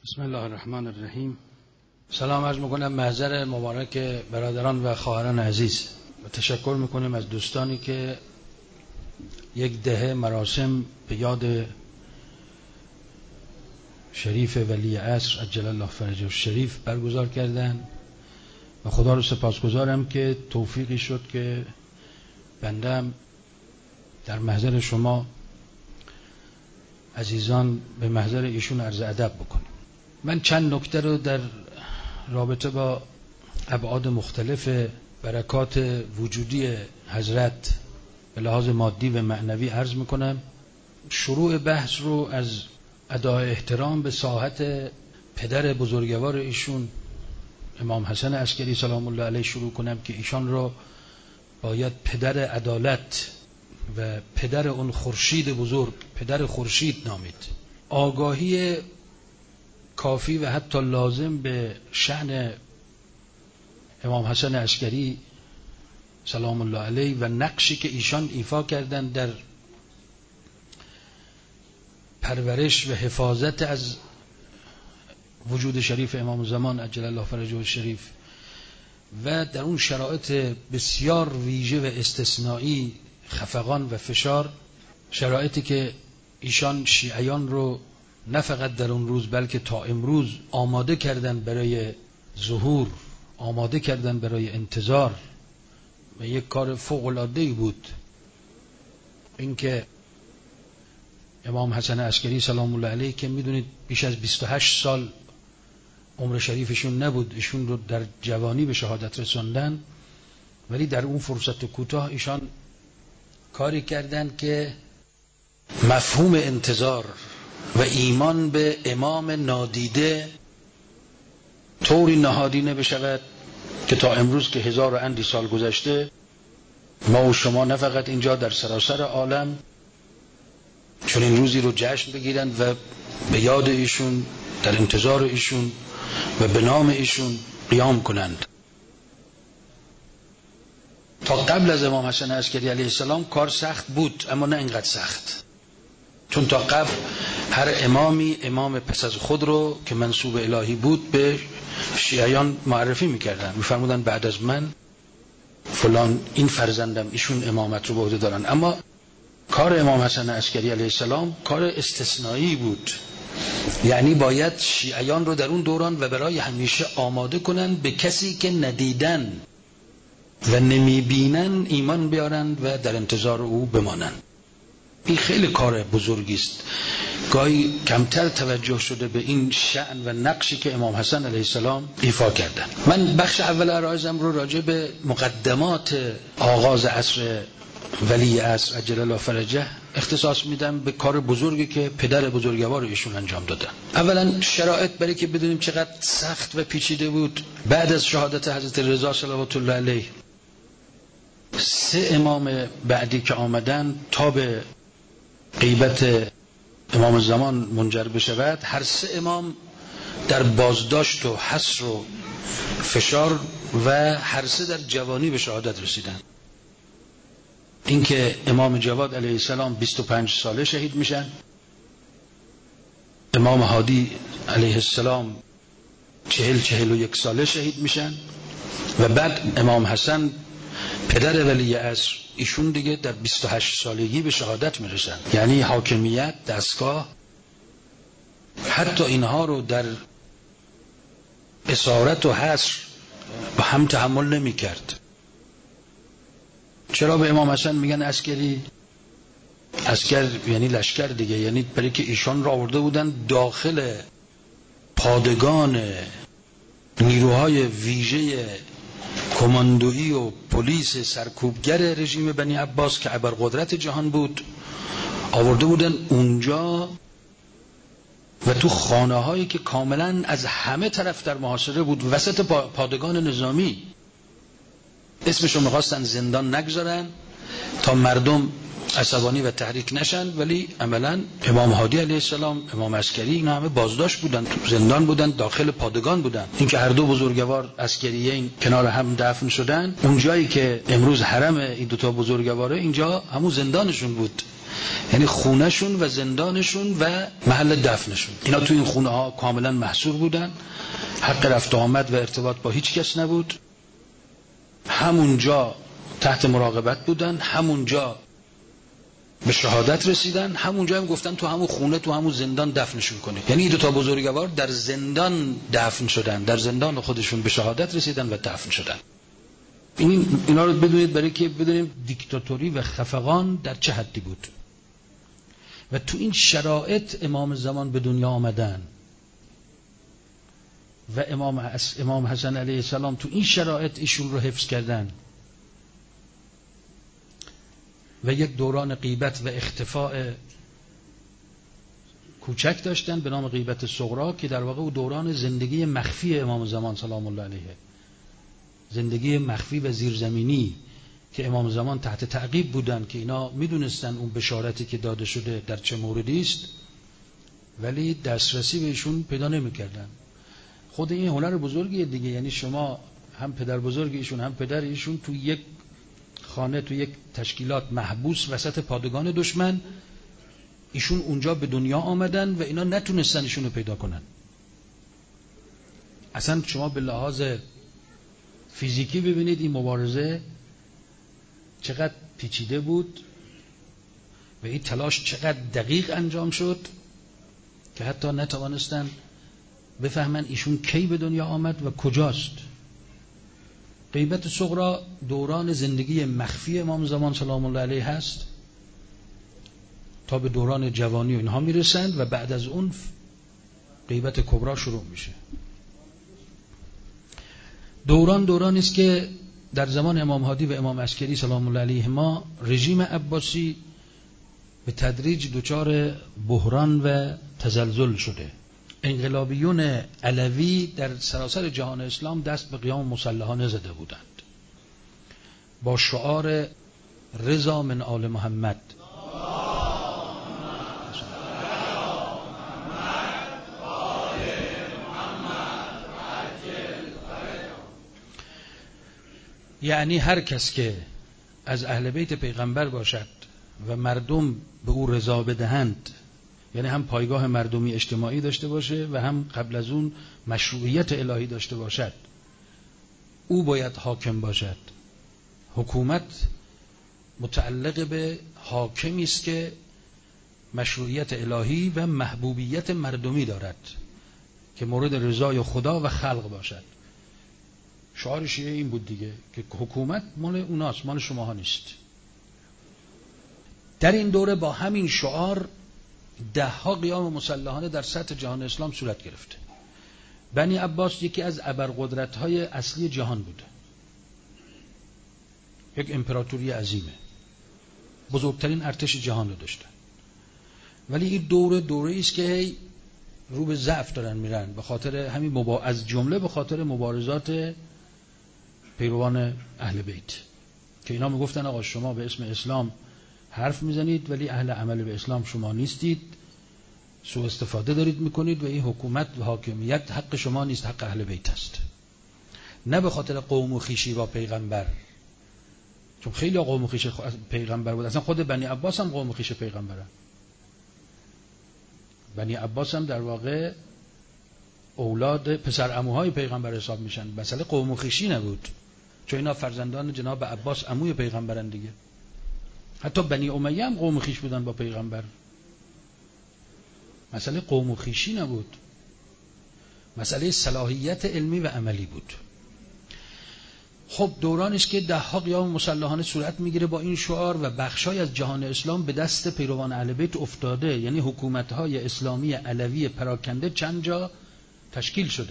بسم الله الرحمن الرحیم. سلام عرض میکنم محضر مبارک برادران و خواهران عزیز و تشکر میکنیم از دوستانی که یک دهه مراسم به یاد شریف ولی عصر عجل الله فرجه الشریف برگزار کردند و خدا رو سپاسگزارم که توفیقی شد که بندم در محضر شما عزیزان به محضر ایشون عرض ادب بکنیم. من چند نکته رو در رابطه با ابعاد مختلف برکات وجودی حضرت به لحاظ مادی و معنوی عرض میکنم. شروع بحث رو از ادای احترام به ساحت پدر بزرگوار ایشون امام حسن عسکری سلام الله علیه شروع کنم که ایشان رو باید پدر عدالت و پدر اون خورشید بزرگ، پدر خورشید نامید. آگاهی کافی و حتی لازم به شأن امام حسن عسکری سلام الله علیه و نقشی که ایشان ایفا کردند در پرورش و حفاظت از وجود شریف امام زمان عجل الله فرجه الشریف و در اون شرایط بسیار ویژه و استثنایی خفقان و فشار، شرایطی که ایشان شیعیان رو نه فقط در اون روز بلکه تا امروز آماده کردن برای ظهور، آماده کردن برای انتظار و یک کار فوق‌العاده‌ای بود اینکه امام حسن عسکری سلام الله علیه که میدونید بیش از 28 سال عمر شریفشون نبود، ایشون رو در جوانی به شهادت رساندن، ولی در اون فرصت کوتاه ایشان کاری کردن که مفهوم انتظار و ایمان به امام نادیده طوری نهادینه بشود که تا امروز که 1000 و اندی سال گذشته ما و شما نه فقط اینجا در سراسر عالم چون این روزی رو جشن بگیرن و به یاد ایشون، در انتظار ایشون و به نام ایشون قیام کنند. تا قبل از امام حسن عسکری علیه السلام کار سخت بود، اما نه اینقدر سخت، چون تا قبل هر امامی امام پس از خود رو که منسوب الهی بود به شیعیان معرفی میکردن، میفرمودن بعد از من فلان این فرزندم ایشون امامت رو به عهده دارن. اما کار امام حسن عسکری علیه السلام کار استثنایی بود، یعنی باید شیعیان رو در اون دوران و برای همیشه آماده کنن به کسی که ندیدن و نمیبینن ایمان بیارن و در انتظار او بمانن. این خیلی کار بزرگی است، گاهی کمتر توجه شده به این شأن و نقشی که امام حسن علیه السلام ایفا کردن. من بخش اول عرایزم رو راجع به مقدمات آغاز عصر ولی عصر عجل الله فرجه اختصاص میدم، به کار بزرگی که پدر بزرگوار ایشون انجام دادن. اولا شرایط برای که بدونیم چقدر سخت و پیچیده بود. بعد از شهادت حضرت رضا صلوات الله علیه 3 امام بعدی که آمدن تا به غیبت امام زمان منجر بشود، هر 3 امام در بازداشت و حصر و فشار و هر 3 در جوانی به شهادت رسیدن. اینکه امام جواد علیه السلام 25 ساله شهید میشن، امام هادی علیه السلام 41 ساله شهید میشن و بعد امام حسن پدر ولی عصر ایشون دیگه در 28 سالگی به شهادت میرسن. یعنی حاکمیت، دستگاه، حتی اینها رو در اسارت و حصر با هم تحمل نمی کرد. چرا به امام حسن میگن عسکری؟ عسکر یعنی لشکر دیگه، یعنی برای که ایشان را آورده بودن داخل پادگان نیروهای ویژه کماندویی و پلیس سرکوبگر رژیم بنی عباس که ابرقدرت جهان بود، آورده بودن اونجا و تو خانه هایی که کاملا از همه طرف در محاصره بود، وسط پادگان نظامی. اسمشو میخواستن زندان نگذارن تا مردم عصبانی و تحریک نشن، ولی عملا امام هادی علیه السلام، امام عسکری، اینا همه بازداشت بودن، تو زندان بودن، داخل پادگان بودن. اینکه هر دو بزرگوار عسکریین کنار هم دفن شدن، اون جایی که امروز حرم این دو تا بزرگواره، اینجا همون زندانشون بود، یعنی خونهشون و زندانشون و محل دفنشون. اینا تو این خونه ها کاملا محصور بودن، حق رفت و آمد و ارتباط با هیچ کس نبود، همونجا تحت مراقبت بودن، همونجا به شهادت رسیدن، همونجا هم گفتن تو همون خونه، تو همون زندان دفنشون کنید. یعنی دو تا بزرگوار در زندان دفن شدن، در زندان خودشون به شهادت رسیدن و دفن شدن. اینا رو بدونید برای که بدونیم دیکتاتوری و خفقان در چه حدی بود. و تو این شرایط امام زمان به دنیا آمدن و امام حسن علیه السلام تو این شرایط ایشون رو حفظ کردن و یک دوران غیبت و اختفاء کوچک داشتن به نام غیبت صغرا، که در واقع او دوران زندگی مخفی امام زمان سلام الله علیه، زندگی مخفی و زیرزمینی که امام زمان تحت تعقیب بودن، که اینا میدونستن اون بشارتی که داده شده در چه موردی است، ولی دسترسی بهشون پیدا نمیکردن. خود این هنر بزرگیه دیگه، یعنی شما هم پدر بزرگ ایشون هم پدر ایشون تو یک خانه، تو یک تشکیلات محبوس وسط پادگان دشمن، ایشون اونجا به دنیا آمدن و اینا نتونستن ایشون رو پیدا کنن. اصلا شما به لحاظ فیزیکی ببینید این مبارزه چقدر پیچیده بود و این تلاش چقدر دقیق انجام شد که حتی نتوانستن بفهمن ایشون کی به دنیا آمد و کجاست. غیبت صغرا دوران زندگی مخفی امام زمان سلام الله علیه هست تا به دوران جوانی و اینها میرسند و بعد از اون غیبت کبرا شروع میشه. دورانی است که در زمان امام هادی و امام عسکری سلام الله علیهما رژیم عباسی به تدریج دچار بحران و تزلزل شده. انقلابیون علوی در سراسر جهان اسلام دست به قیام مسلحانه زده بودند با شعار رضا من آل محمد. یعنی هر کس که از اهل بیت پیغمبر باشد و مردم به او رضا بدهند، یعنی هم پایگاه مردمی اجتماعی داشته باشه و هم قبل از اون مشروعیت الهی داشته باشد، او باید حاکم باشد. حکومت متعلق به حاکمی است که مشروعیت الهی و محبوبیت مردمی دارد که مورد رضای خدا و خلق باشد. شعار شیعه این بود دیگه که حکومت مال اوناست، مال شماها نیست. در این دوره با همین شعار دهها قیام مسلحانه در سطح جهان اسلام صورت گرفته. بنی عباس یکی از ابرقدرت‌های اصلی جهان بوده، یک امپراتوری عظیمه، بزرگترین ارتش جهان رو داشتن، ولی این دوره است که رو به ضعف دارن میرن به خاطر همین از جمله به خاطر مبارزات پیروان اهل بیت که اینا میگفتن آقا شما به اسم اسلام حرف میزنید ولی اهل عمل به اسلام شما نیستید، سوء استفاده دارید میکنید و این حکومت و حاکمیت حق شما نیست، حق اهل بیت است. نه به خاطر قوم و خویشی با پیغمبر، چون خیلی قوم و خویش پیغمبر بود، اصلا خود بنی عباس هم قوم و خویش پیغمبرن. بنی عباس هم در واقع اولاد پسر عموهای پیغمبر حساب میشن، مسئله قوم و خویشی نبود، چون اینا فرزندان جناب عباس عموی پیغمبرن دیگه. حتی بنی امیه هم قوم و خویش بودن با پیغمبر، مسئله قوم و خویشی نبود، مسئله صلاحیت علمی و عملی بود. خب دورانش که دهها قیام مسلحانه صورت میگیره با این شعار و بخشای از جهان اسلام به دست پیروان اهل بیت افتاده، یعنی حکومت‌های اسلامی علوی پراکنده چند جا تشکیل شده.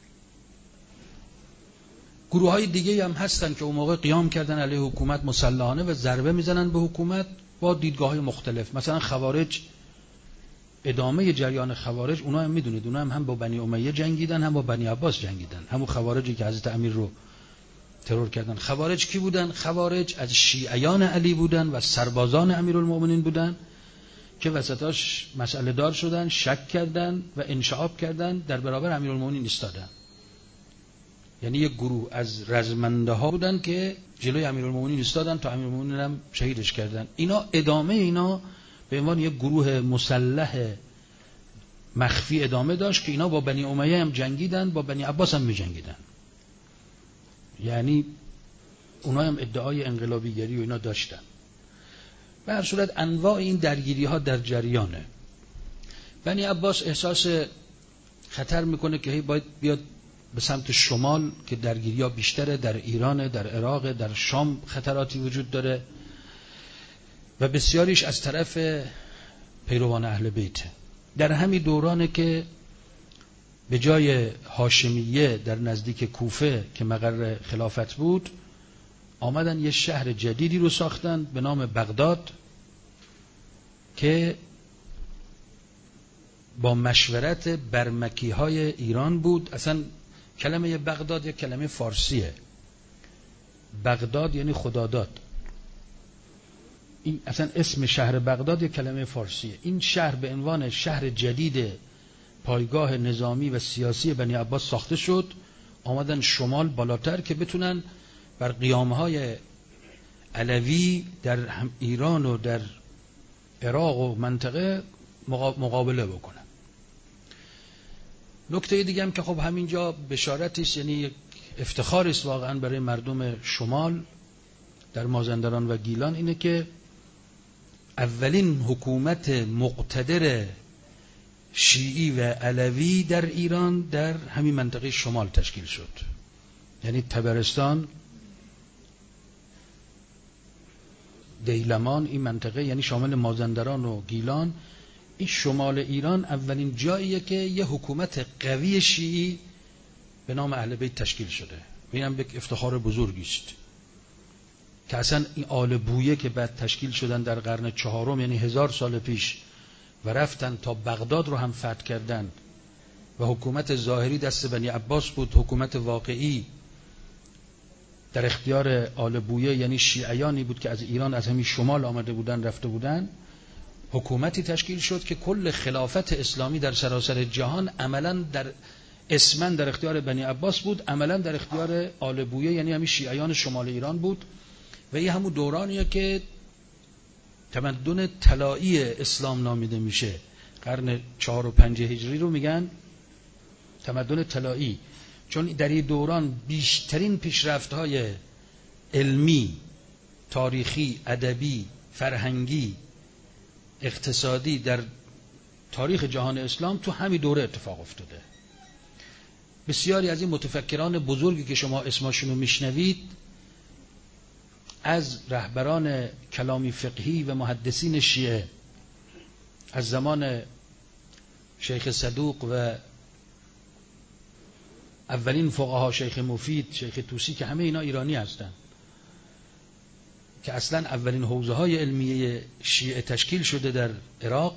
گروه‌های دیگه هم هستن که اون موقع قیام کردن علیه حکومت مسلحانه و ضربه میزنن به حکومت با دیدگاه‌های مختلف. مثلا خوارج، ادامه جریان خوارج، اونا هم میدونید اونا هم با بنی امیه جنگیدن هم با بنی عباس جنگیدن، همون خوارجی که حضرت امیر رو ترور کردن. خوارج کی بودن؟ خوارج از شیعیان علی بودن و سربازان امیرالمؤمنین بودن که وسطاش مسئله دار شدن، شک کردن و انشعاب کردن، در برابر امیرالمؤمنین ایستادن. یعنی یک گروه از رزمنده ها بودن که جلوی امیرالمؤمنین ایستادن تا امیرالمؤمنین هم شهیدش کردن. اینا ادامه اینا به عنوان یک گروه مسلح مخفی ادامه داشت که اینا با بنی امیه هم جنگیدن، با بنی عباس هم می‌جنگیدن. یعنی اونا هم ادعای انقلابیگری و اینا داشتن. به هر صورت انواع این درگیری ها در جریانه. بنی عباس احساس خطر میکنه که باید بیاد به سمت شمال که درگیری ها بیشتره، در ایران، در عراق، در شام خطراتی وجود داره و بسیاریش از طرف پیروان اهل بیت. در همین دورانه که به جای هاشمیه در نزدیک کوفه که مقر خلافت بود آمدن یه شهر جدیدی رو ساختن به نام بغداد که با مشورت برمکی های ایران بود. اصلا کلمه بغداد یک کلمه فارسیه. بغداد یعنی خداداد. این اصلا اسم شهر بغداد یک کلمه فارسیه. این شهر به عنوان شهر جدید پایگاه نظامی و سیاسی بنی عباس ساخته شد. آمدن شمال بالاتر که بتونن بر قیامهای علوی در ایران و در عراق و منطقه مقابله بکنن. نکته دیگه هم که خب همینجا بشارتی است، یعنی یک افتخاری است واقعا برای مردم شمال در مازندران و گیلان، اینه که اولین حکومت مقتدر شیعی و علوی در ایران در همین منطقه شمال تشکیل شد. یعنی تبرستان، دیلمان، این منطقه یعنی شامل مازندران و گیلان، این شمال ایران اولین جاییه که یه حکومت قوی شیعی به نام اهل بیت تشکیل شده. این هم یک افتخار بزرگی است که اصلا این آل بویه که بعد تشکیل شدن در قرن چهارم، یعنی 1000 سال پیش، و رفتن تا بغداد رو هم فتح کردن و حکومت ظاهری دست بنی عباس بود، حکومت واقعی در اختیار آل بویه یعنی شیعیانی بود که از ایران از همین شمال آمده بودن رفته بودن. حکومتی تشکیل شد که کل خلافت اسلامی در سراسر جهان عملاً در اسماً در اختیار بنی عباس بود، عملاً در اختیار آل بویه یعنی همین شیعیان شمال ایران بود. و این همون دورانیه که تمدن طلایی اسلام نامیده میشه. قرن 4 و 5 هجری رو میگن تمدن طلایی، چون در این دوران بیشترین پیشرفت‌های علمی، تاریخی، ادبی، فرهنگی، اقتصادی در تاریخ جهان اسلام تو همین دوره اتفاق افتاده. بسیاری از این متفکران بزرگی که شما اسمشون رو میشنوید از رهبران کلامی فقهی و محدثین شیعه از زمان شیخ صدوق و اولین فقها شیخ مفید، شیخ طوسی، که همه اینا ایرانی هستند، که اصلا اولین حوزه های علمیه شیعه تشکیل شده در عراق،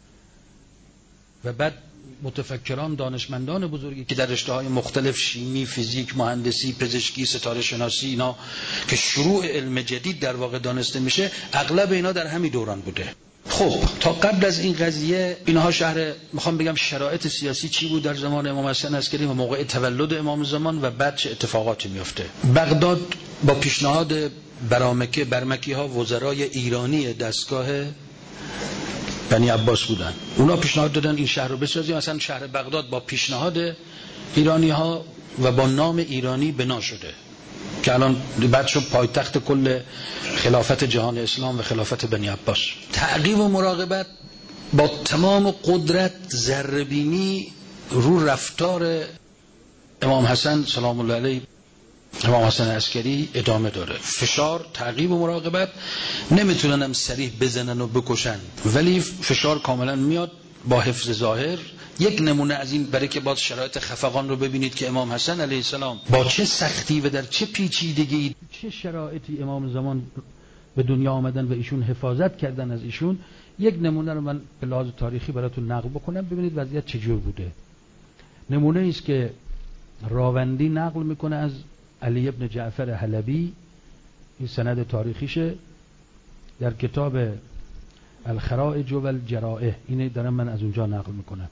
و بعد متفکران دانشمندان بزرگی که در رشته‌های مختلف، شیمی، فیزیک، مهندسی، پزشکی، ستاره شناسی، اینا که شروع علم جدید در واقع دانسته میشه، اغلب اینا در همین دوران بوده. خب تا قبل از این قضیه اینها شهر، میخوام بگم شرایط سیاسی چی بود در زمان امام حسن عسکری و موقع تولد امام زمان و بعد چه اتفاقاتی میفته. بغداد با پیشنهاد برمکی ها وزرای ایرانی دستگاه بنی عباس بودن، اونا پیشنهاد دادن این شهر رو بسازیم. مثلا شهر بغداد با پیشنهاد ایرانی ها و با نام ایرانی بنا شده که الان بعد شد پایتخت کل خلافت جهان اسلام و خلافت بنی عباس. تعقیب و مراقبت با تمام قدرت ذره‌بینی رو رفتار امام حسن سلام الله علیه، امام حسن عسکری ادامه داره. فشار، تعقیب و مراقبت، نمیتونن هم صریح بزنن و بکشن، ولی فشار کاملا میاد با حفظ ظاهر. یک نمونه از این برای که باز شرایط خفقان رو ببینید که امام حسن علیه السلام با چه سختی و در چه پیچیدگی، چه شرایطی امام زمان به دنیا آمدن و ایشون حفاظت کردن از ایشون. یک نمونه رو من به لحاظ تاریخی براتون نقل بکنم ببینید وضعیت چجور بوده. نمونه ایست که راوندی نقل میکنه از علی ابن جعفر حلبی، این سند تاریخیشه، در کتاب الخرائج و الجرائح، اینه دارم من از اونجا نقل میکنم.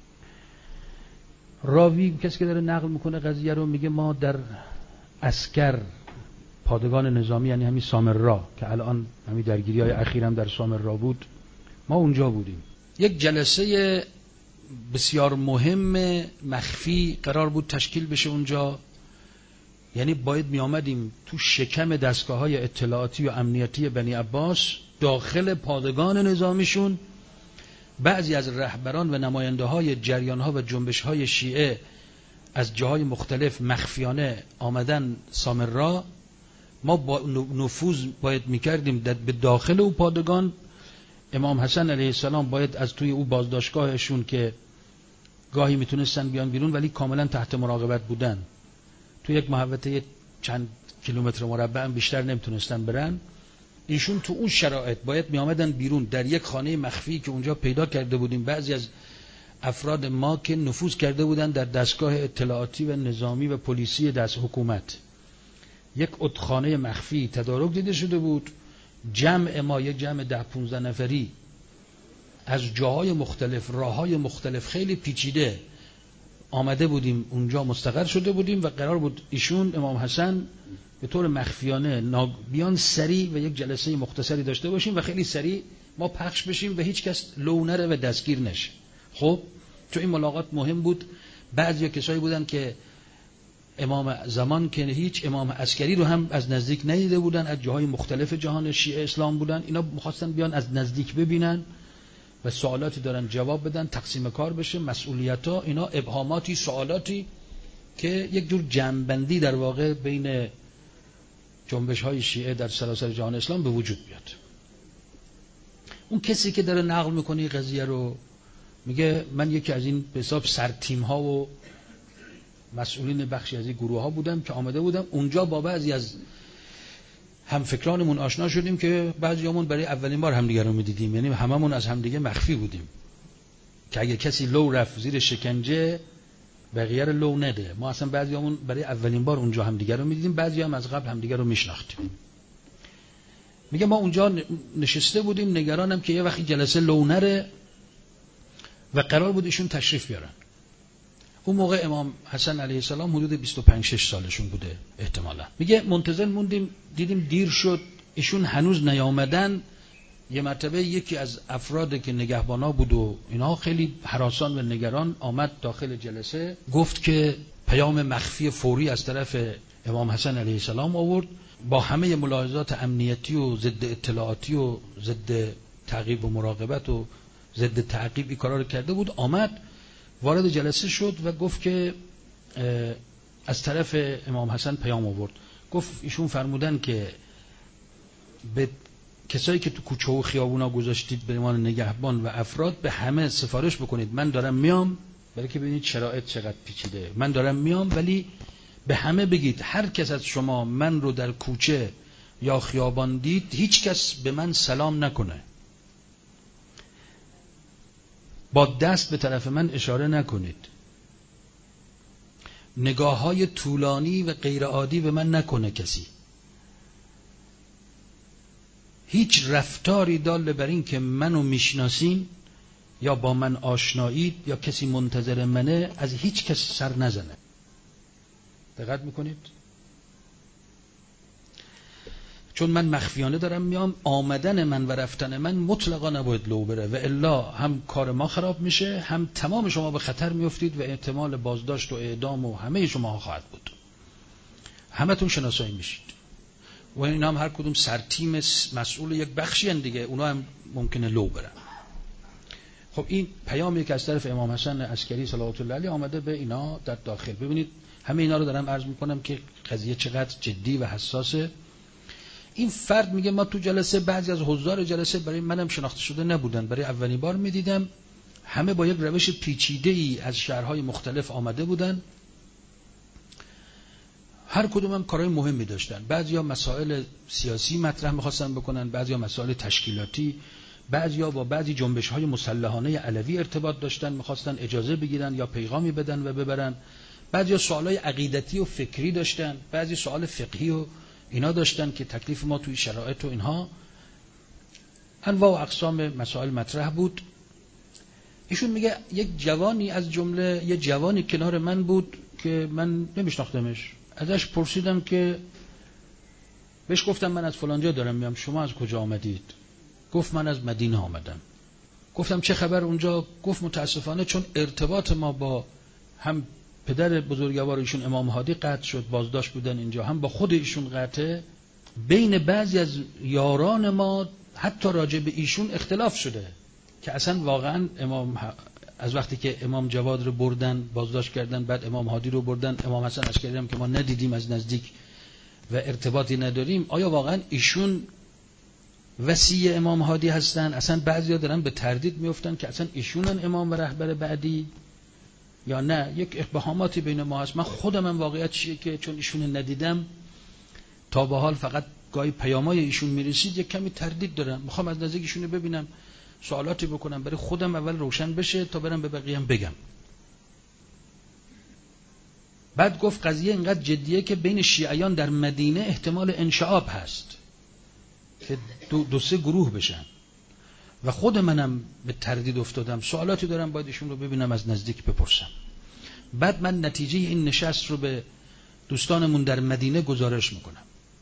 راوی کسی که داره نقل میکنه قضیه رو میگه ما در عسکر پادگان نظامی، یعنی همین سامرا که الان همین درگیری‌های اخیرم در سامرا بود، ما اونجا بودیم. یک جلسه بسیار مهم مخفی قرار بود تشکیل بشه اونجا، یعنی باید می آمدیم تو شکم دستگاه‌های اطلاعاتی و امنیتی بنی عباس داخل پادگان نظامیشون. بعضی از رهبران و نماینده‌های جریان‌ها و جنبش‌های شیعه از جاهای مختلف مخفیانه آمدن سامرا. ما با نفوذ باید می‌کردیم به داخل او پادگان. امام حسن علیه السلام باید از توی او بازداشتگاهشون که گاهی میتونستن بیان بیرون ولی کاملا تحت مراقبت بودن، تو یک محوطه چند کیلومتر مربع بیشتر نمیتونستن برن، ایشون تو اون شرایط باید میآمدن بیرون در یک خانه مخفی که اونجا پیدا کرده بودیم. بعضی از افراد ما که نفوذ کرده بودن در دستگاه اطلاعاتی و نظامی و پلیسی دست حکومت، یک اتخانه مخفی تدارک دیده شده بود. جمع ما یک جمع 10-15 نفری از جاهای مختلف، راههای مختلف، خیلی پیچیده آمده بودیم اونجا، مستقر شده بودیم و قرار بود ایشون امام حسن به طور مخفیانه بیان سریع و یک جلسه مختصری داشته باشیم و خیلی سریع ما پخش بشیم و هیچ کس لو نره و دستگیر نشه. خب تو این ملاقات مهم بود. بعضی کسایی بودن که امام زمان که هیچ امام عسکری رو هم از نزدیک ندیده بودن، از جاهای مختلف جهان شیعه اسلام بودن، اینا می‌خواستن بیان از نزدیک ببینن و سوالاتی دارن جواب بدن، تقسیم کار بشه، مسئولیت‌ها، اینا ابهاماتی، سوالاتی که یک جور جمع‌بندی در واقع بین جنبش‌های شیعه در سراسر جهان اسلام به وجود بیاد. اون کسی که داره نقل می‌کنه قضیه رو میگه من یکی از این به حساب سرتیم‌ها و مسئولین بخشی از این گروه‌ها بودم که آمده بودم اونجا، با بعضی از همفکرانمون آشنا شدیم که بعضیامون برای اولین بار همدیگه رو می‌دیدیم، یعنی هممون از همدیگه مخفی بودیم که اگه کسی لو رفت زیر شکنجه بقیه رو لو نده. ما اصلا بعضیامون برای اولین بار اونجا همدیگه رو می‌دیدیم، بعضیام از قبل همدیگه رو میشناختیم. میگه ما اونجا نشسته بودیم نگرانم که یه وقتی جلسه لو نره و قرار بود ایشون تشریف بیارن. اون موقع امام حسن علیه السلام حدود 25-6 سالشون بوده احتمالا. میگه منتظر موندیم، دیدیم دیر شد، ایشون هنوز نیامدن. یه مرتبه یکی از افراد که نگهبانا بود و اینا خیلی هراسان و نگران آمد داخل جلسه، گفت که پیام مخفی فوری از طرف امام حسن علیه السلام آورد، با همه ملاحظات امنیتی و ضد اطلاعاتی و ضد تعقیب و مراقبت و ضد تعقیب کارا رو کرده بود. آمد وارد جلسه شد و گفت که از طرف امام حسن پیام آورد. گفت ایشون فرمودن که به کسایی که تو کوچه و خیابونا گذاشتید به عنوان نگهبان و افراد به همه سفارش بکنید من دارم میام، برای که ببینید شرایط چقدر پیچیده. من دارم میام ولی به همه بگید هر کس از شما من رو در کوچه یا خیابان دید هیچ کس به من سلام نکنه، با دست به طرف من اشاره نکنید، نگاه‌های طولانی و غیر عادی به من نکنه کسی، هیچ رفتاری دال بر این که منو میشناسین یا با من آشنایید یا کسی منتظر منه از هیچ کس سر نزنه. دقت میکنید؟ چون من مخفیانه دارم میام، آمدن من و رفتن من مطلقا نباید لو بره و الا هم کار ما خراب میشه، هم تمام شما به خطر میافتید و احتمال بازداشت و اعدام و همه شما خواهد بود. همتون شناسایی میشید و اینا هم هر کدوم سرتیم مسئول یک بخشی هن دیگه، اونا هم ممکنه لو برن. خب این پیامی که از طرف امام حسن عسکری صلوات الله علیه آمده به اینا در داخل. ببینید همه اینا رو دارم عرض میکنم که قضیه چقدر جدی و حساسه. این فرد میگه ما تو جلسه بعضی از حضار جلسه برای منم شناخته شده نبودن، برای اولین بار میدیدم، همه با یک روش پیچیده‌ای از شهرهای مختلف آمده بودن، هر کدوم هم کارهای مهمی داشتن. بعضیا مسائل سیاسی مطرح می‌خواستن بکنن، بعضیا مسائل تشکیلاتی، بعضیا با بعضی جنبش‌های مسلحانه علوی ارتباط داشتن، می‌خواستن اجازه بگیرن یا پیغامی بدن و ببرن. بعضی سوالای عقیدتی و فکری داشتن، بعضی سوال فقهی و اینا داشتن که تکلیف ما توی شرایط و اینها، انواع و اقسام مسائل مطرح بود. ایشون میگه یک جوانی از جمله یه جوانی کنار من بود که من نمیشناختمش، ازش پرسیدم که بهش گفتم من از فلان جا دارم میام، شما از کجا آمدید؟ گفت من از مدینه آمدم. گفتم چه خبر اونجا؟ گفت متاسفانه چون ارتباط ما با هم پدر بزرگوار ایشون امام هادی قطع شد، بازداشت بودن اینجا، هم با خود ایشون قطعه، بین بعضی از یاران ما حتی راجع به ایشون اختلاف شده که اصلا واقعا امام از وقتی که امام جواد رو بردن بازداشت کردن، بعد امام هادی رو بردن، امام حسن عسکری هم که ما ندیدیم از نزدیک و ارتباطی نداریم، آیا واقعا ایشون وصی امام هادی هستن؟ اصلا بعضیا دارن به تردید میافتن که اصلا ایشونن امام و رهبر بعدی یا نه. یک ابهاماتی بین ما هست. من خودم هم واقعیت چیه که چون ایشون ندیدم تا به حال فقط گاهی پیامای ایشون میرسید، یک کمی تردید دارم، میخوام از نزدیک ایشونو ببینم، سوالاتی بکنم برای خودم اول روشن بشه تا برم به بقیه هم بگم. بعد گفت قضیه اینقدر جدیه که بین شیعیان در مدینه احتمال انشعاب هست که دو سه گروه بشن و خود منم به تردید افتادم، سوالاتی دارم باید ایشون رو ببینم از نزدیک بپرسم. بعد من نتیجه این نشست رو به دوستانمون در مدینه گزارش میکنم.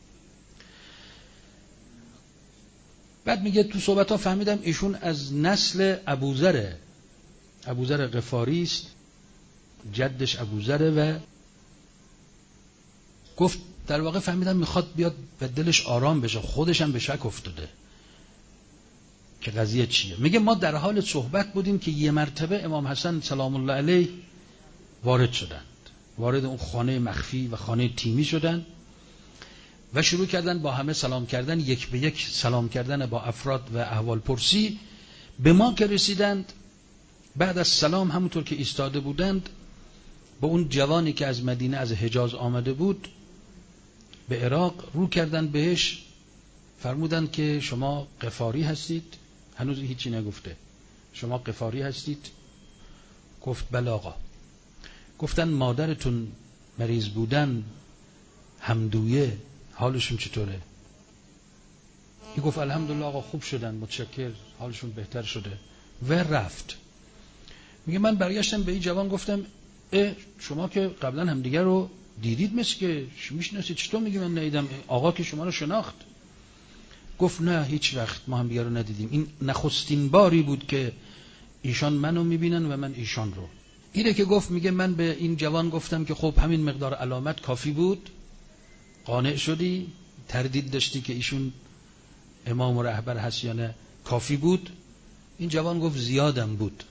بعد میگه تو صحبت‌ها فهمیدم ایشون از نسل ابوذر غفاری است، جدش ابوذر، و گفت در واقع فهمیدم میخواد بیاد و دلش آرام بشه، خودش هم به شک افتاده که قضیه چیه. میگه ما در حال صحبت بودیم که یه مرتبه امام حسن سلام الله علیه وارد شدند، وارد اون خانه مخفی و خانه تیمی شدند و شروع کردن با همه سلام کردن، یک به یک سلام کردن با افراد و احوال پرسی. به ما که رسیدند بعد از سلام همونطور که ایستاده بودند با اون جوانی که از مدینه از حجاز آمده بود به عراق رو کردن بهش، فرمودند که شما غفاری هستید؟ هنوز هیچی نگفته. شما غفاری هستید؟ گفت بله آقا. گفتن مادرتون مریض بودن، همدویه، حالشون چطوره؟ این گفت الحمدلله آقا خوب شدن، متشکر، حالشون بهتر شده و رفت. میگه من برگشتم به این جوان گفتم شما که قبلا همدیگر رو دیدید، مثل که میشناسید، چطور میگی من ندیدم؟ آقا که شما رو شناخت. گفت نه هیچ وقت ما همدیگر رو ندیدیم، این نخستین باری بود که ایشان منو میبینن و من ایشان رو. اینه که گفت میگه من به این جوان گفتم که خب همین مقدار علامت کافی بود؟ قانع شدی؟ تردید داشتی که ایشون امام و رهبر هست یا نه؟ کافی بود؟ این جوان گفت زیادم بود.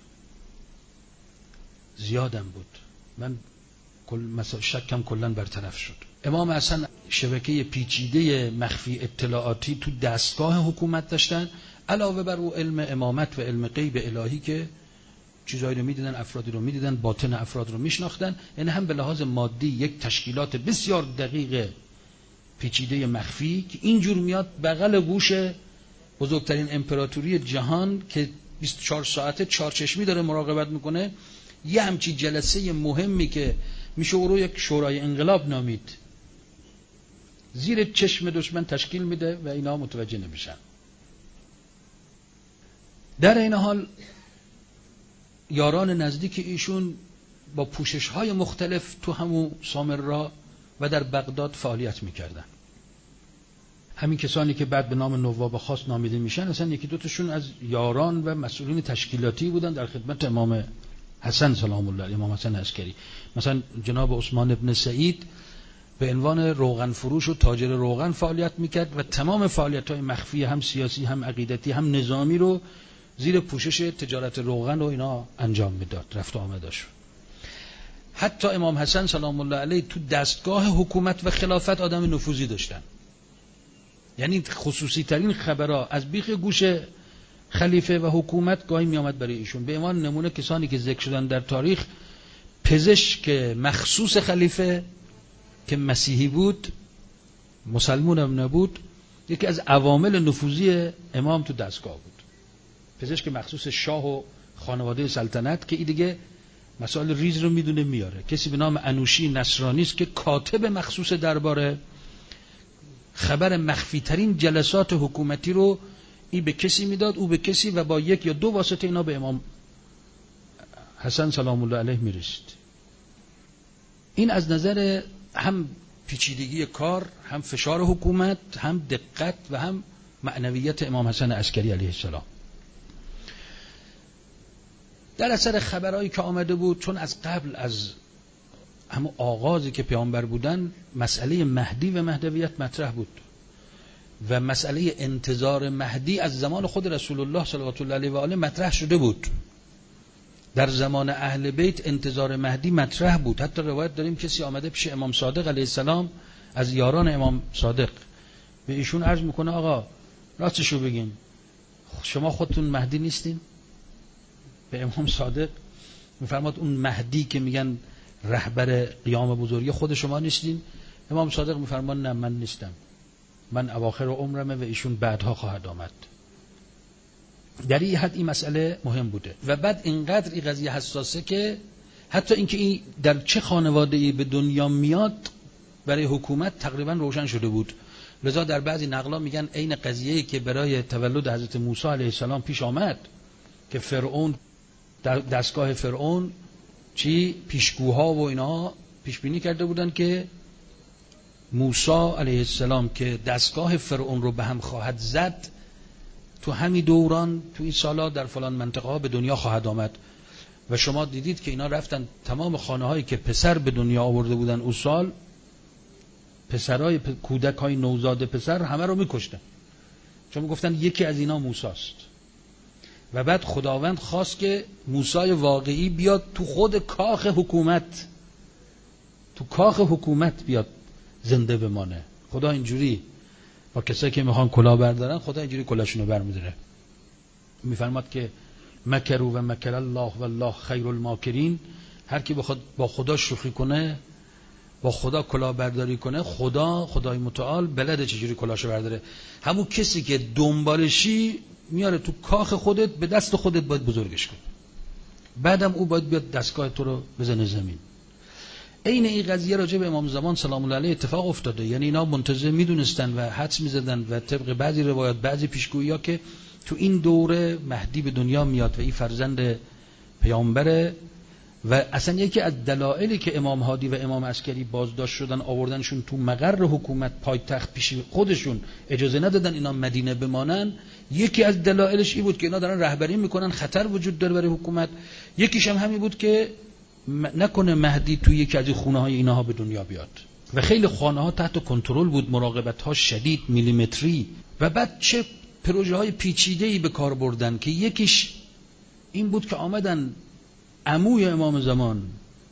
من شکم کلن برطرف شد. امام حسن شبکه پیچیده مخفی اطلاعاتی تو دستگاه حکومت داشتن، علاوه بر او علم امامت و علم غیب الهی که چیزایی رو میدیدن، افرادی رو میدیدن، باطن افراد رو میشناختن. یعنی هم به لحاظ مادی یک تشکیلات بسیار دقیق پیچیده مخفی که اینجور میاد بغل گوش بزرگترین امپراتوری جهان که 24 ساعته چارچشمی داره مراقبت میکنه، یه همچی جلسه مهمی که میشه او رو یک شورای انقلاب نامید، زیر چشم دشمن تشکیل میده و اینا متوجه نمیشن. در این حال یاران نزدیک ایشون با پوشش‌های مختلف تو همون سامرا و در بغداد فعالیت میکردن. همین کسانی که بعد به نام نواب خاص نامیده میشن اصلا یکی دوتاشون از یاران و مسئولین تشکیلاتی بودن در خدمت امام حسن سلام الله علیه، امام حسن عسکری. مثلا جناب عثمان ابن سعید به عنوان روغن فروش و تاجر روغن فعالیت میکرد و تمام فعالیت‌های مخفی هم سیاسی هم عقیدتی هم نظامی رو زیر پوشش تجارت روغن و اینا انجام میداد، رفت و آمدش. حتی امام حسن سلام الله علیه تو دستگاه حکومت و خلافت آدم نفوذی داشتن. یعنی خصوصی ترین خبرها از بیخ گوش خلیفه و حکومت گاهی می آمد برای ایشون. به عنوان نمونه کسانی که ذکر شدن در تاریخ، پزشک مخصوص خلیفه که مسیحی بود، مسلمان هم نبود، یکی از عوامل نفوذی امام تو دستگاه بود. پزشک مخصوص شاه و خانواده سلطنت که این دیگه مسائل ریز رو میدونه میاره. کسی به نام انوشی نصرانی است که کاتب مخصوص درباره، خبر مخفی ترین جلسات حکومتی رو این به کسی میداد، او به کسی، و با یک یا دو واسطه اینا به امام حسن سلام الله علیه میرسید. این از نظر هم پیچیدگی کار، هم فشار حکومت، هم دقت و هم معنویت امام حسن عسکری علیه السلام. در اثر خبرهایی که آمده بود، چون از قبل از همون آغازی که پیامبر بودن مسئله مهدی و مهدویت مطرح بود و مسئله انتظار مهدی از زمان خود رسول الله صلوات الله علیه و آله مطرح شده بود. در زمان اهل بیت انتظار مهدی مطرح بود. حتی روایت داریم کسی آمده پیش امام صادق علیه السلام از یاران امام صادق، به ایشون عرض میکنه آقا راستشو بگین شما خودتون مهدی نیستین؟ به امام صادق میفرماد اون مهدی که میگن رهبر قیام بزرگی خود شما نیستین؟ امام صادق میفرماد نه من نیستم، من اواخر عمرمه و ایشون بعدها خواهد آمد. در این حد این مسئله مهم بوده. و بعد اینقدر این قضیه حساسه که حتی اینکه این در چه خانواده‌ای به دنیا میاد برای حکومت تقریبا روشن شده بود. لذا در بعضی نقلا میگن عین قضیه‌ای که برای تولد حضرت موسی علیه السلام پیش آمد که فرعون در دستگاه فرعون پیشگوها و اینا پیش بینی کرده بودن که موسی علیه السلام که دستگاه فرعون رو به هم خواهد زد، تو همین دوران تو این سالا در فلان منطقه ها به دنیا خواهد آمد. و شما دیدید که اینا رفتن تمام خانه هایی که پسر به دنیا آورده بودن اون سال، پسرای کودک های نوزاد پسر همه رو میکشتن، چون گفتن یکی از اینا موسی است. و بعد خداوند خواست که موسی واقعی بیاد تو خود کاخ حکومت، تو کاخ حکومت بیاد زنده بمانه. خدا اینجوری با کسایی که میخوان کلاه بردارن خدا اینجوری کلاهشون رو برمی‌داره. میفرماد که مکروا و مکر الله والله خیر الماکرین. هر کی بخواد با خدا شوخی کنه، با خدا کلاه برداری کنه، خدای متعال بلده چجوری کلاهشو برداره. همون کسی که دنبالشی میاره تو کاخ خودت، به دست خودت باید بزرگش کن، بعدم او باید بیاد دستگاه تو رو بزنه زمین. این قضیه راجع به امام زمان سلام الله علیه اتفاق افتاده. یعنی اینا منتظر میدونستن و حدس میزدن و طبق بعضی روایات بعضی پیشگویی‌ها که تو این دوره مهدی به دنیا میاد و این فرزند پیامبره. و اصلا یکی از دلایلی که امام هادی و امام عسکری بازداشت شدن آوردنشون تو مقر حکومت پایتخت پیش خودشون، اجازه ندادن اینا مدینه بمانن، یکی از دلایلش این بود که اینا دارن رهبری میکنن، خطر وجود داره برای حکومت. یکیش هم همین بود که نکنه مهدی توی یکی از خونه های اینها به دنیا بیاد. و خیلی خانه ها تحت کنترل بود، مراقبت ها شدید، میلیمتری. و بعد چه پروژه های پیچیده‌ای به کار بردن که یکیش این بود که آمدن عموی امام زمان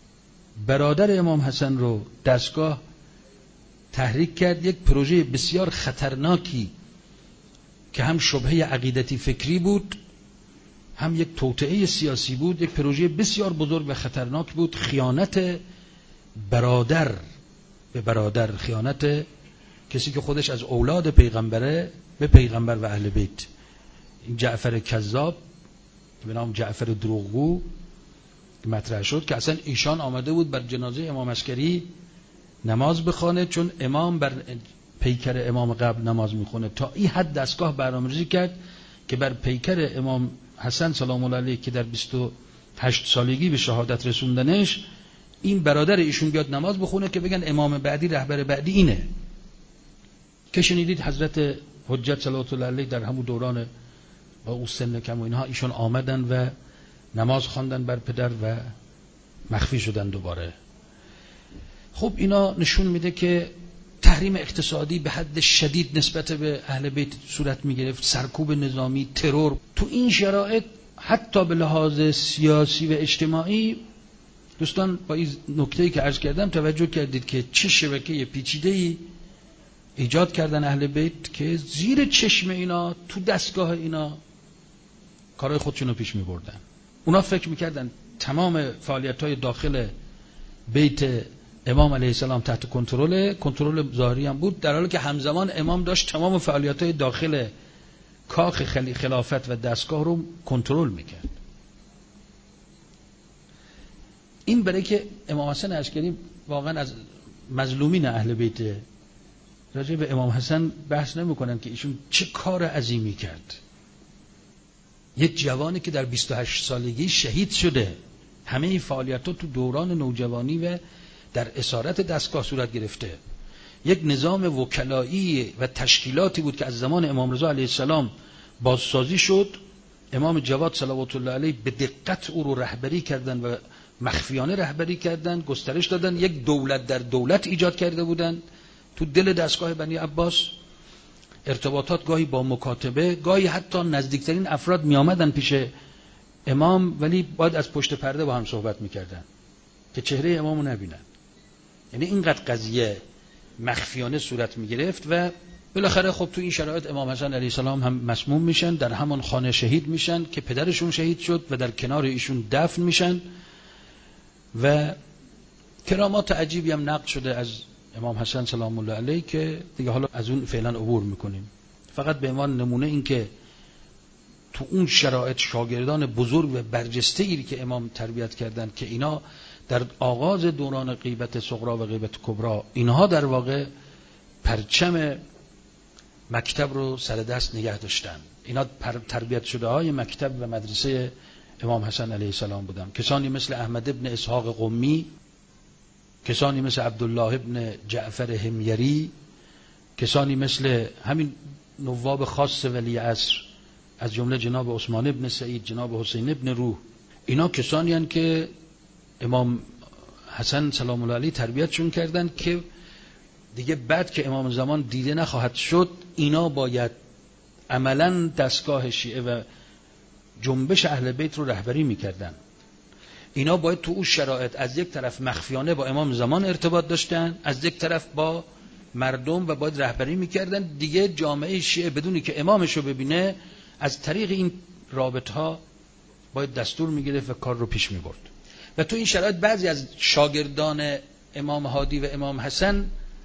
برادر امام حسن رو دستگاه تحریک کرد. یک پروژه بسیار خطرناکی که هم شبهه عقیدتی فکری بود، هم یک توطئه سیاسی بود. یک پروژه بسیار بزرگ و خطرناک بود. خیانت برادر به برادر، خیانت کسی که خودش از اولاد پیغمبره به پیغمبر و اهل بیت. این جعفر کذاب به نام جعفر دروغگو مطرح شد که اصلا ایشان آمده بود بر جنازه امام عسکری نماز بخونه، چون امام بر پیکر امام قبل نماز میخونه. تا این حد دستگاه برنامه‌ریزی کرد که بر پیکر امام حسن سلام الله علیه که در 28 سالگی به شهادت رسوندنش، این برادر ایشون بیاد نماز بخونه که بگن امام بعدی، رهبر بعدی اینه. که شنیدید حضرت حجت صلوات الله علیه در همون دوران با او سن کم و اینها ایشون آمدن و نماز خواندن بر پدر و مخفی شدن دوباره. خب اینا نشون میده که تحریم اقتصادی به حد شدید نسبت به اهل بیت صورت میگرفت، سرکوب نظامی، ترور. تو این شرایط حتی به لحاظ سیاسی و اجتماعی، دوستان با این نکته‌ای که عرض کردم توجه کردید که چه شبکه پیچیده‌ای ایجاد کردن اهل بیت که زیر چشم اینا، تو دستگاه اینا کارهای خودشونو پیش می‌بردن. اونا فکر می‌کردن تمام فعالیت‌های داخل بیت امام علیه السلام تحت کنترل ظاهری هم بود، در حالی که همزمان امام داشت تمام فعالیت‌های داخل کاخ خلافت و دستگاه رو کنترل می‌کرد. این برای که امام حسن عسکری واقعا از مظلومین اهل بیت، راجع به امام حسن بحث نمی‌کنن که ایشون چه کار عظیمی کرد. یک جوانی که در 28 سالگی شهید شده، همه این فعالیت‌ها تو دوران نوجوانی و در اسارت دستگاه صورت گرفته. یک نظام وکلایی و تشکیلاتی بود که از زمان امام رضا علیه السلام بازسازی شد. امام جواد صلوات الله علیه به دقت او رو رهبری کردن و مخفیانه رهبری کردن، گسترش دادن. یک دولت در دولت ایجاد کرده بودن تو دل دستگاه بنی عباس. ارتباطات گاهی با مکاتبه، گاهی حتی نزدیکترین افراد می آمدن پیش امام ولی باید از پشت پرده با هم صحبت میکردن که چهره امامو نبینن. یعنی اینقدر قضیه مخفیانه صورت میگرفت و بالاخره خب تو این شرایط امام حسن علیه السلام هم مسموم میشن، در همان خانه شهید میشن که پدرشون شهید شد و در کنار ایشون دفن میشن. و کرامات عجیبی هم نقل شده از امام حسن سلام الله علیه که دیگه حالا از اون فعلا عبور میکنیم. فقط به عنوان نمونه این که تو اون شرایط شاگردان بزرگ و برجسته‌ای که امام تربیت کردند که اینا در آغاز دوران غیبت صغرا و غیبت کبرا اینها در واقع پرچم مکتب رو سر دست نگه داشتن. اینا تربیت شده های مکتب و مدرسه امام حسن علیه السلام بودن. کسانی مثل احمد ابن اسحاق قمی، کسانی مثل عبدالله ابن جعفر حمیری، کسانی مثل همین نواب خاص ولی عصر از جمله جناب عثمان ابن سعید، جناب حسین ابن روح. اینا کسانی هستند که امام حسن سلام الله علیه تربیتشون کردن که دیگه بعد که امام زمان دیده نخواهد شد اینا باید عملاً دستگاه شیعه و جنبش اهل بیت رو رهبری میکردن. اینا باید تو اون شرایط از یک طرف مخفیانه با امام زمان ارتباط داشتن، از یک طرف با مردم و باید رهبری میکردن. دیگه جامعه شیعه بدونی که امامش رو ببینه از طریق این رابطه ها باید دستور میگرفت و کار رو پیش میبرد. و تو این شرایط بعضی از شاگردان امام هادی و امام حسن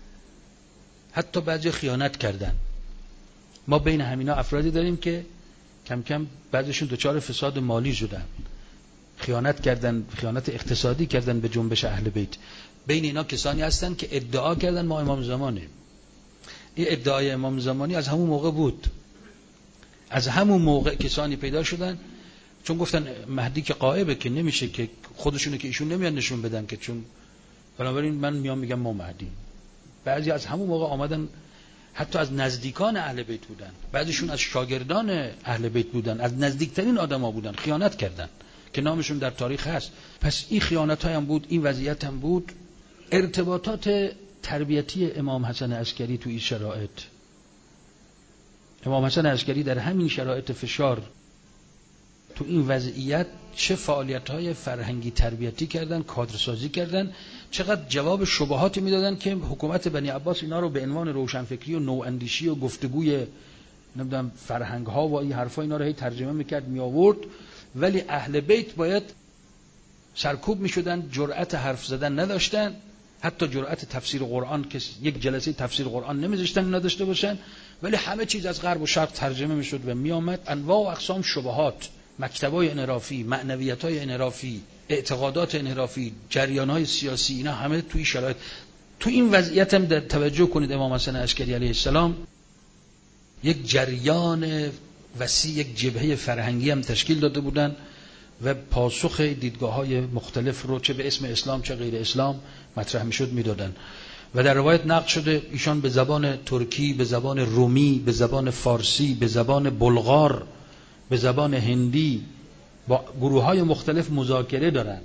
حتی بعضی خیانت کردن. ما بین همینا افرادی داریم که کم کم بعضیشون دچار فساد مالی شدن، خیانت کردن، خیانت اقتصادی کردن به جنبش اهل بیت. بین اینا کسانی هستن که ادعا کردن ما امام زمانیم. این ادعای امام زمانی از همون موقع بود. از همون موقع کسانی پیدا شدن چون گفتن مهدی که غائبه که نمیشه که خودشونه که ایشون نمیان نشون بدن که چون بنابراین من میام میگم ما مهدی. بعضی از همون موقع آمدن، حتی از نزدیکان اهل بیت بودن، بعضیشون از شاگردان اهل بیت بودن، از نزدیکترین آدما بودن، خیانت کردن که نامشون در تاریخ هست. پس این خیانت های هم بود، این وضعیت هم بود. ارتباطات تربیتی امام حسن عسکری تو این شرایط، امام حسن عسکری در همین شرایط فشار تو این وضعیت چه فعالیت‌های فرهنگی تربیتی کردن، کادرسازی کردن، چقدر جواب شبهاتی میدادن که حکومت بنی عباس اینا رو به عنوان روشنفکری و نواندیشی و گفتگوی نمیدونم فرهنگ‌ها و این حرفا اینا رو هی ترجمه میکرد می آورد. ولی اهل بیت باید سرکوب میشدن، جرأت حرف زدن نداشتن، حتی جرأت تفسیر قرآن که یک جلسه تفسیر قرآن نمیذاشتن نداشته باشن. ولی همه چیز از غرب و شرق ترجمه میشد و میآمد. انواع و اقسام شبهات، مکتبای انحرافی، معنویت‌های انحرافی، اعتقادات انحرافی، جریان‌های سیاسی، اینا همه توی شرایط. تو این وضعیت هم توجه کنید امام حسن عسکری علیه السلام یک جریان وسیع، یک جبهه فرهنگی هم تشکیل داده بودن و پاسخ دیدگاه‌های مختلف رو چه به اسم اسلام چه غیر اسلام مطرح می‌شد میدادن. و در روایت نقل شده ایشان به زبان ترکی، به زبان رومی، به زبان فارسی، به زبان بلغار، به زبان هندی با گروه‌های مختلف مذاکره دارن.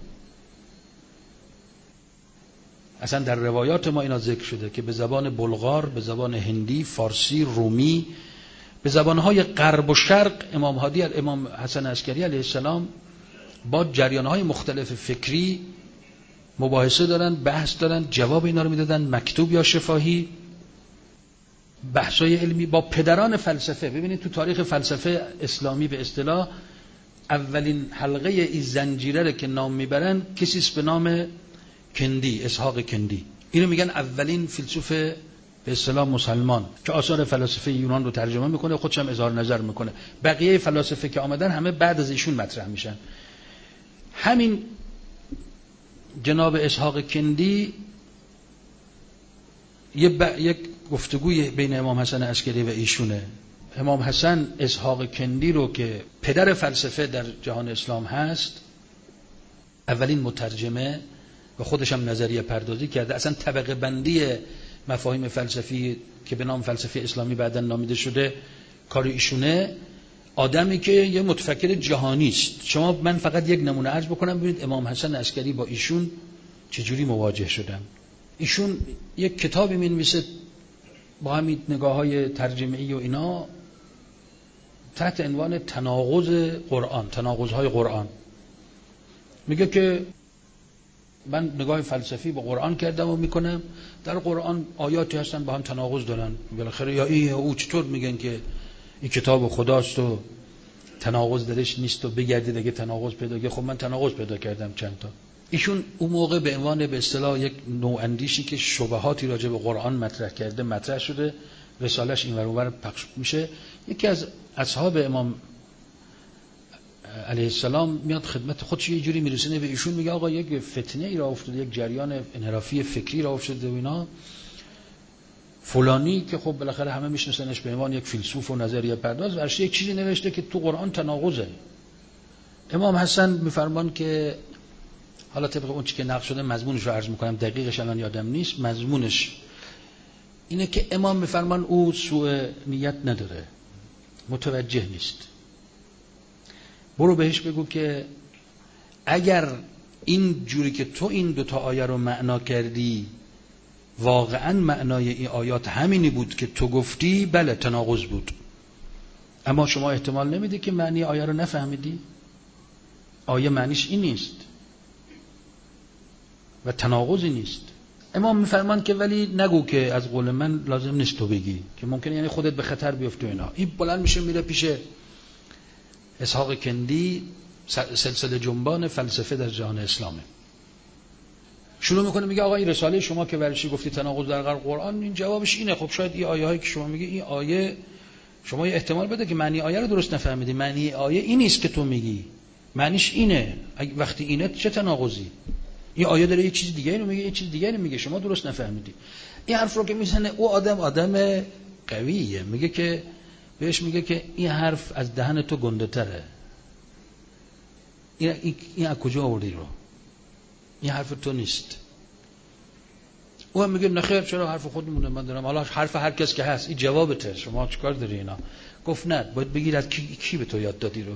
اصلا در روایات ما اینا ذکر شده که به زبان بلغار، به زبان هندی، فارسی، رومی، به زبانهای غرب و شرق امام حسن عسکری علیه السلام با جریانهای مختلف فکری مباحثه دارن، بحث دارن، جواب اینا رو میدادن، مکتوب یا شفاهی، بحث‌های علمی با پدران فلسفه. ببینید تو تاریخ فلسفه اسلامی به اصطلاح اولین حلقه این زنجیره رو که نام میبرن کسی است به نام کندی، اسحاق کندی. اینو میگن اولین فیلسوف به اصطلاح مسلمان که آثار فلسفه یونان رو ترجمه میکنه، خودش هم اظهار نظر میکنه. بقیه فلاسفه که آمدن همه بعد از ایشون مطرح میشن. همین جناب اسحاق کندی یک گفتگوی بین امام حسن عسکری و ایشونه. امام حسن اسحاق کندی رو که پدر فلسفه در جهان اسلام هست، اولین مترجمه و خودش هم نظریه پردازی کرده. اصلا طبقه بندی مفاهیم فلسفی که به نام فلسفه اسلامی بعداً نامیده شده کار ایشونه. آدمی که یه متفکر جهانی است. شما من فقط یک نمونه عرض بکنم ببینید امام حسن عسکری با ایشون چجوری مواجه شدن. ایشون یک کتابی می‌نویسه با همین نگاه‌های ترجمه‌ای و اینا تحت عنوان تناقض قرآن، تناقض‌های قرآن. میگه که من نگاه فلسفی با قرآن کردم و میکنم در قرآن آیاتی هستن با هم تناقض دارن، بالاخره یا این یا او، چطور میگن که این کتاب خداست و تناقض درش نیست و بگردید اگه تناقض پیدا کنه. خب من تناقض پیدا کردم چند تا. ایشون اون موقع به عنوان به اصطلاح یک نواندیشی که شبهاتی راجع به قرآن مطرح کرده مطرح شده، رسالش اینور اونور پخش میشه. یکی از اصحاب امام علیه السلام میاد خدمت خودش یه جوری میرسونه به ایشون، میگه آقا یک فتنه ای را افتاده، یک جریان انحرافی فکری را افتاده و اینا، فلانی که خب بالاخره همه میشناسنش به عنوان یک فیلسوف و نظریه پرداز، ورش یک چیزی نوشته که تو قرآن تناقضه. امام حسن میفرمان که حالا طبق اون چیزی که نقل شده مضمونش رو عرض میکنم، دقیقش الان یادم نیست، مضمونش اینه که امام میفرمان او سوء نیت نداره، متوجه نیست. برو بهش بگو که اگر این جوری که تو این دوتا آیه رو معنا کردی واقعا معنای این آیات همینی بود که تو گفتی، بله تناقض بود، اما شما احتمال نمیدی که معنی آیه رو نفهمیدی. آیه معنیش این نیست و تناقضی نیست. امام میفرمان که ولی نگو که از قول من لازم نیست تو بگی، که ممکنه یعنی خودت به خطر بیفتی اینا. این بلند میشه میره پیش اسحاق کندی، سلسله جنبان فلسفه در جهان اسلامه، شروع میکنه میگه آقا این رساله شما که ورشی گفتی تناقض در قرآن، این جوابش اینه. خب شاید این آیه هایی که شما میگی، این آیه شما یه احتمال بده که معنی آیه رو درست نفهمیدی، معنی آیه این نیست که تو میگی، معنیش اینه. وقتی اینه چه تناقضی؟ این آیه داره یه چیز دیگه رو میگه، یه چیز دیگه رو میگه، شما درست نفهمیدی. این حرف رو که میزنه او آدم قویه، میگه که بهش میگه که این حرف از دهن تو گنده تره، این از کجا آوردی رو؟ این حرف تو نیست. او هم میگه نخیر، چرا حرف خودمونه، من دارم حالا حرف هر کس که هست، این جوابته، شما چیکار داری اینا؟ گفت نه، باید بگیر از کی به تو یاد دادی رو.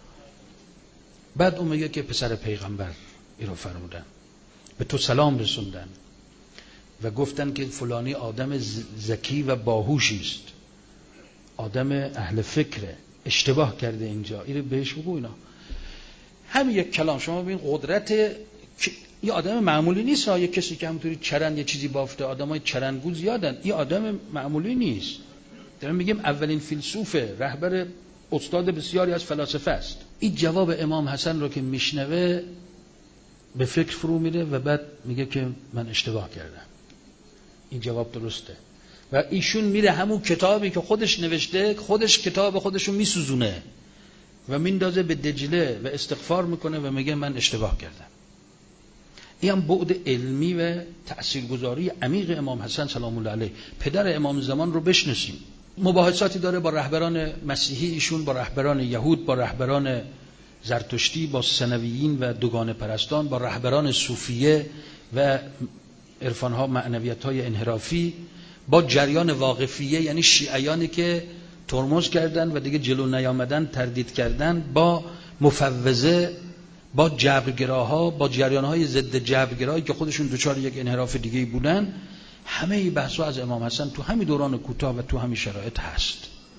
بعد اون میگه که پسر پیغمبر اینو فرمودن، به تو سلام رسوندن و گفتن که فلانی آدم ذکی و باهوشی است، آدم اهل فکره، اشتباه کرده اینجا، اینو بهش بگو اینا. همین یک کلام شما ببین قدرت. این آدم معمولی نیست، یه کسی که همونطوری چرند یه چیزی بافته، آدمای چرندگو زیادن، این آدم معمولی نیست. دارم میگم اولین فیلسوفه، رهبر استاد بسیاری از فلاسفه است. این جواب امام حسن رو که میشنوه به فکر فرو میره و بعد میگه که من اشتباه کردم، این جواب درسته. و ایشون میره همون کتابی که خودش نوشته، خودش کتاب خودشو میسوزونه و میندازه به دجله و استغفار میکنه و میگه من اشتباه کردم. این هم بعد علمی و تأثیرگذاری عمیق امام حسن سلام الله علیه، پدر امام زمان رو بشناسیم. مباحثاتی داره با رهبران مسیحی ایشون، با رهبران یهود، با رهبران زرتشتی، با سنویین و دوگانه پرستان، با رهبران صوفیه و عرفانها معنویت‌های انحرافی، با جریان واقفیه یعنی شیعیانی که ترمز کردن و دیگه جلو نیامدن، تردید کردن، با مفوضه، با جبرگراها، با جریان‌های ضد جبرگرایی که خودشون دوچار یک انحراف دیگه بودن. همه این بحث‌ها از امام حسن تو همین دوران کوتاه و تو همین شرایط هست.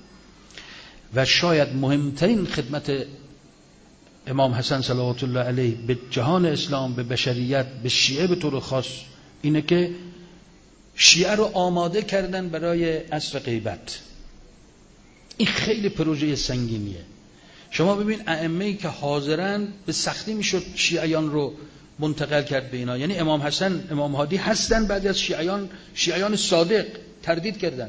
و شاید مهمترین خدمت امام حسن صلوات الله علیه به جهان اسلام، به بشریت، به شیعه به طور خاص اینه که شیعه رو آماده کردن برای عصر غیبت. این خیلی پروژه سنگینیه. شما ببین ائمه‌ای که حاضرن به سختی میشد شیعیان رو منتقل کرد به اینا. یعنی امام حسن، امام هادی هستن، بعد از شیعیان صادق تردید کردن.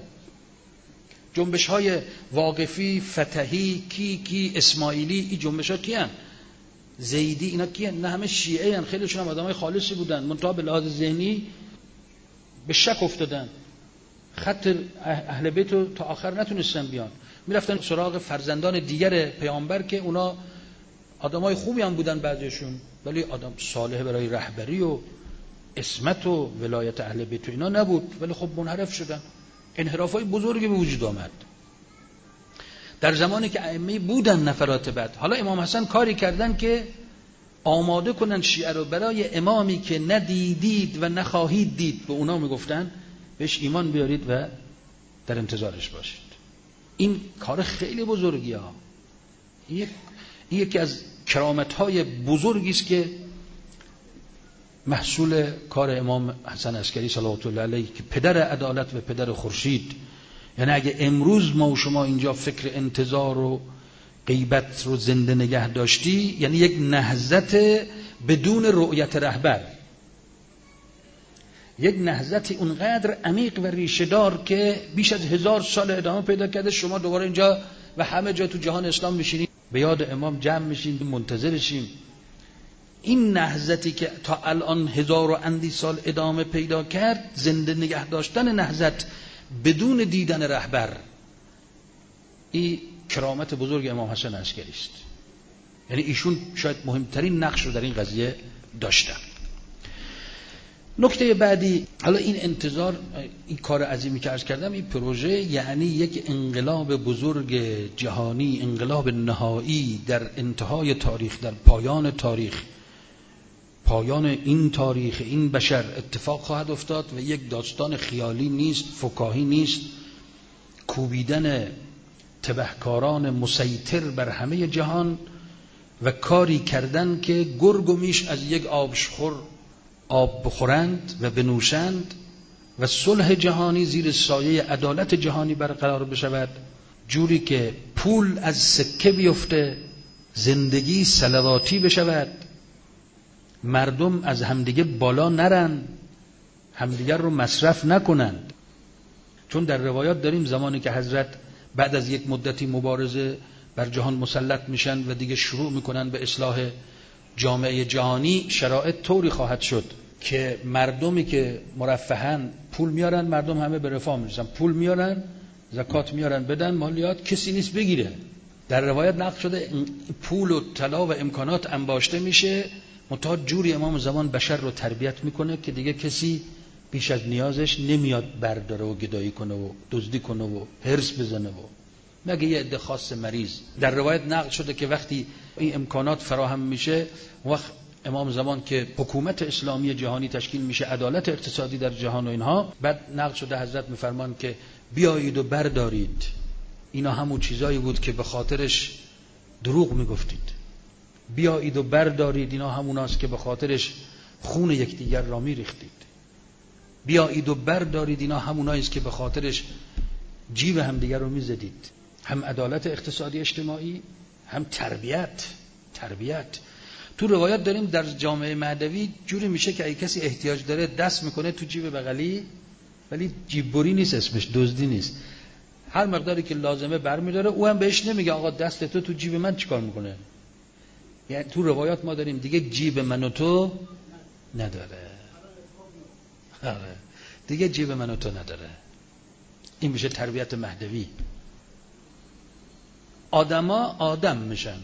جنبش‌های واقفی، فتحی، کی اسماعیلی، این جنبش‌ها کیان؟ زیدی، اینا کیه؟ نه همه شیعه هن، خیلیشون هم آدمای خالصی بودن، منتها به لحاظ ذهنی به شک افتادن، خط اهل بیت رو تا آخر نتونستن بیان، میرفتن سراغ فرزندان دیگر پیامبر که اونا آدمای خوبی هم بودن بعضیشون، ولی آدم صالح برای رهبری و عصمت و ولایت اهل بیت و اینا نبود، ولی خب منحرف شدن. انحرافای بزرگی به وجود آمد در زمانی که ائمه بودن نفرات بعد. حالا امام حسن کاری کردن که آماده کنن شیعه رو برای امامی که ندیدید و نخواهید دید، به اونا میگفتن بهش ایمان بیارید و در انتظارش باشید. این کار خیلی بزرگی ها. این یکی از کرامت‌های بزرگی است که محصول کار امام حسن عسکری صلوات الله علیه که پدر عدالت و پدر خورشید. یعنی اگه امروز ما و شما اینجا فکر انتظار و غیبت رو زنده نگه داشتی، یعنی یک نهضت بدون رؤیت رهبر، یک نهضت اونقدر عمیق و ریشه‌دار که بیش از 1000 سال ادامه پیدا کرده. شما دوباره اینجا و همه جا تو جهان اسلام میشینید به یاد امام جمع میشین، منتظرشیم. این نهضتی که تا الان 1000 و اندی سال ادامه پیدا کرد، زنده نگه داشتن نهضت بدون دیدن رهبر، این کرامت بزرگ امام حسن عسکری است. یعنی ایشون شاید مهمترین نقش رو در این قضیه داشتن. نکته بعدی، حالا این انتظار، این کار عظیمی که عرض کردم، این پروژه یعنی یک انقلاب بزرگ جهانی، انقلاب نهایی در انتهای تاریخ، در پایان تاریخ، پایان این تاریخ این بشر اتفاق خواهد افتاد و یک داستان خیالی نیست، فکاهی نیست. کوبیدن تبهکاران مسیطر بر همه جهان و کاری کردن که گرگ و میش از یک آبشخور آب بخورند و بنوشند و صلح جهانی زیر سایه عدالت جهانی برقرار بشود، جوری که پول از سکه بیفته، زندگی صلواتی بشود، مردم از همدیگه بالا نرن، همدیگر رو مصرف نکنند. چون در روایات داریم زمانی که حضرت بعد از یک مدتی مبارزه بر جهان مسلط میشن و دیگه شروع میکنن به اصلاح جامعه جهانی، شرایط طوری خواهد شد که مردمی که مرفهن پول میارن، مردم همه به رفاه میرسن، پول میارن، زکات میارن بدن، مالیات، کسی نیست بگیره. در روایت نقل شده پول و طلا و امکانات انباشته میشه، منتها جوری امام زمان بشر رو تربیت میکنه که دیگه کسی بیش از نیازش نمیاد برداره و گدایی کنه و دزدی کنه و حرص بزنه، و مگه یه عده خاص مریض. در روایت نقل شده که وقتی این امکانات فراهم میشه، وقت امام زمان که حکومت اسلامی جهانی تشکیل میشه، عدالت اقتصادی در جهان و اینها، بعد نقل شده حضرت میفرمان که بیایید و بردارید. اینا همون چیزایی بود که به خاطرش دروغ میگفتید. بیایید و بردارید، اینا هموناست که به خاطرش خون یکدیگر را میریختید. بیایید و بردارید، اینا هموناییست که به خاطرش جیب همدیگر رو میزدید. هم عدالت اقتصادی اجتماعی، هم تربیت. تو روایات داریم در جامعه مهدوی جوری میشه که اگه کسی احتیاج داره دست میکنه تو جیب بغلی، ولی جیب بری نیست، اسمش دزدی نیست، هر مقداری که لازمه برمیداره. او هم بهش نمیگه آقا دست تو جیب من چیکار میکنه. یعنی تو روایات ما داریم دیگه جیب من و تو نداره، دیگه جیب من و تو نداره. این میشه تربیت مهدوی. آدما آدم میشن،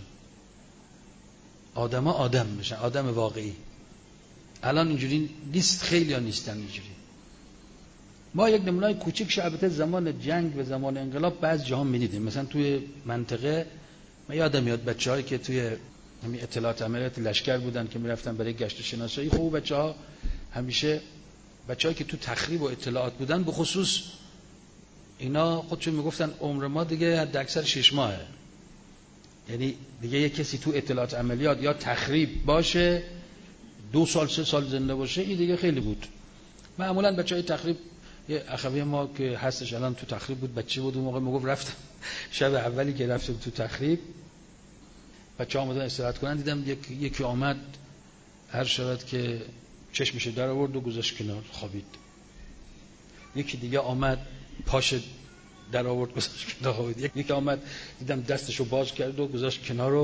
آدم واقعی. الان اینجوری نیست، خیلی ها نیستن اینجوری. ما یک نمونه‌ی کوچیک شعبته زمان جنگ و زمان انقلاب بعض جاها می‌دیدیم. مثلا توی منطقه من یادم میاد بچه‌هایی که توی همین اطلاعات عملیات لشکر بودن که میرفتن برای گشت شناسایی، خب بچه‌ها همیشه بچه‌هایی که تو تخریب و اطلاعات بودن به خصوص، اینا خودشون میگفتن عمر ما دیگه حد اکثر 6 ماهه. یعنی دیگه یک کسی تو اطلاعات عملیات یا تخریب باشه 2 سال 3 سال زنده باشه، این دیگه خیلی بود. معمولا بچهای تخریب، یه اخوی ما که هستش الان تو تخریب بود، بچه بود، اون موقع میگفت رفتم شب اولی که رفتم تو تخریب بچه‌ها اومدن استراحت کنن، دیدم یکی آمد هر شود که چشمش در آورد و گذاشت کنار خوابید. یکی دیگه آمد پاش در آورد گذاشت کنار خوابید. یکی آمد دیدم دستشو باز کرد و گذاشت کنار رو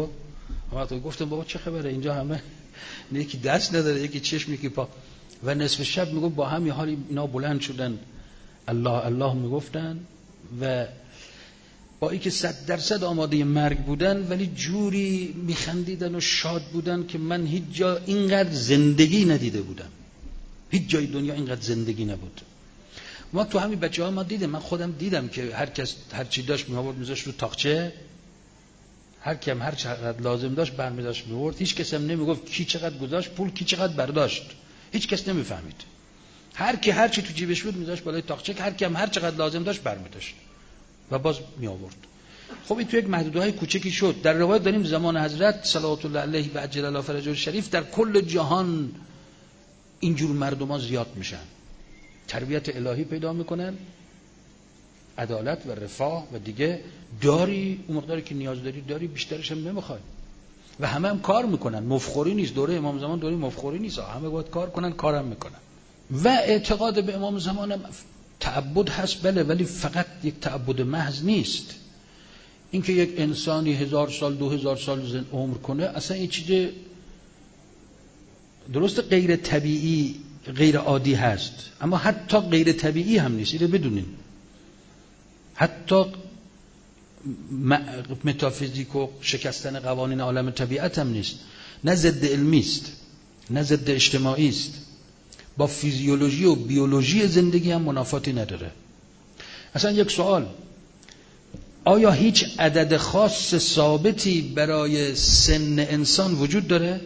تو گفتم بابا چه خبره اینجا همه یکی دست نداره، یکی چشم، یکی پا. و نصف شب میگفت با هم یه حالی اینا بلند شدن الله الله میگفتن و با اینکه 100% آماده مرگ بودن ولی جوری میخندیدن و شاد بودن که من هیچ جا اینقدر زندگی ندیده بودم، هیچ جای دنیا اینقدر زندگی نبود. ما تو همین بچه‌ها ما دیدیم، من خودم دیدم که هر کس هر چی داشت میآورد میذاشت رو تاقچه، هر کیم هر چقدر لازم داشت برمی‌داشت می‌آورد، هیچ کس هم نمیگفت کی چقدر گذاشت پول، کی چقدر برداشت، هیچ کس نمیفهمید. هر کی هر چی تو جیبش بود میذاشت بالای تاقچه، هر کیم هر چقدر لازم داشت برمی‌داشت و باز میآورد. خب این تو یک محدوده‌های کوچکی شد. در روایت داریم زمان حضرت صلوات الله علیه و عجل الله فرجه الشریف در کل جهان اینجور مردمان زیاد میشن، تربیت الهی پیدا میکنن، عدالت و رفاه و دیگه داری اون مقداری که نیاز داری بیشترش هم نمیخوای و همه هم کار میکنن، مفخوری نیست. دوره امام زمان دوره مفخوری نیست، همه باید کار کنن، کارم میکنن. و اعتقاد به امام زمان هم تعبد هست بله، ولی فقط یک تعبد محض نیست. اینکه یک انسانی 1000 سال 2000 سال عمر کنه اصلا این چیز درست غیر طبیعی غیر عادی هست، اما حتی غیر طبیعی هم نیست، اینو بدونین. حتی متافیزیک و شکستن قوانین عالم طبیعت هم نیست، نه ضد علمی است نه ضد اجتماعی است، با فیزیولوژی و بیولوژی زندگی هم منافاتی نداره. اصلا یک سوال، آیا هیچ عدد خاص ثابتی برای سن انسان وجود داره؟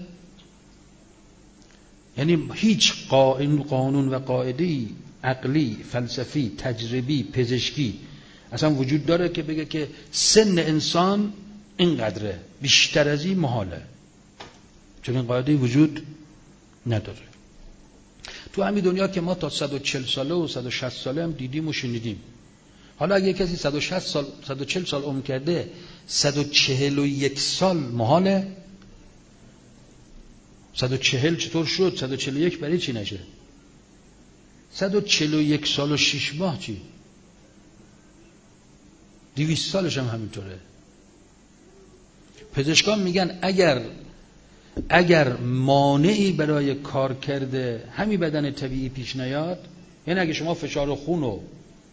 یعنی هیچ قانون و قاعده‌ای عقلی، فلسفی، تجربی، پزشکی اصلا وجود داره که بگه که سن انسان اینقدره، بیشتر از این محاله؟ چون این قاعده‌ای وجود نداره. تو همین دنیا که ما تا 140 ساله و 160 ساله هم دیدیم و شنیدیم. حالا اگه کسی 160 سال 140 سال عمر کرده 141 سال محاله؟ 140 چطور شد؟ 141 برای چی نشه؟ 141 سال و 6 ماه چی؟ 200 سالش هم همینطوره. پزشکان میگن اگر مانعی برای کار کرده همین بدن طبیعی پیش نیاد، یعنی اگه شما فشار خون و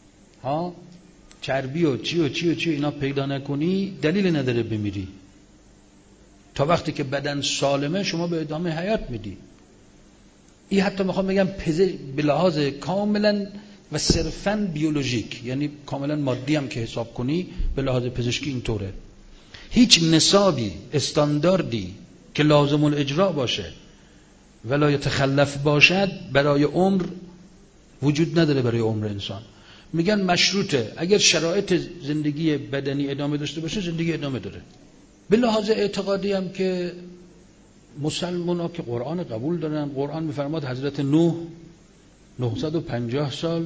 چربی و چی اینا پیدا نکنی، دلیل نداره بمیری. تا وقتی که بدن سالمه شما به ادامه حیات میدی. این حتی میخوام بگم به لحاظ کاملا و صرفاً بیولوژیک، یعنی کاملا مادی هم که حساب کنی به لحاظ پزشکی اینطوره. هیچ نصابی استانداردی که لازم الاجرا باشه ولا یتخلف باشد برای عمر وجود نداره. برای عمر انسان میگن مشروطه، اگر شرایط زندگی بدنی ادامه داشته باشه زندگی ادامه داره. به لحاظ اعتقادی هم که مسلمان ها که قرآن قبول دارن، قرآن میفرماد حضرت نوح 950 سال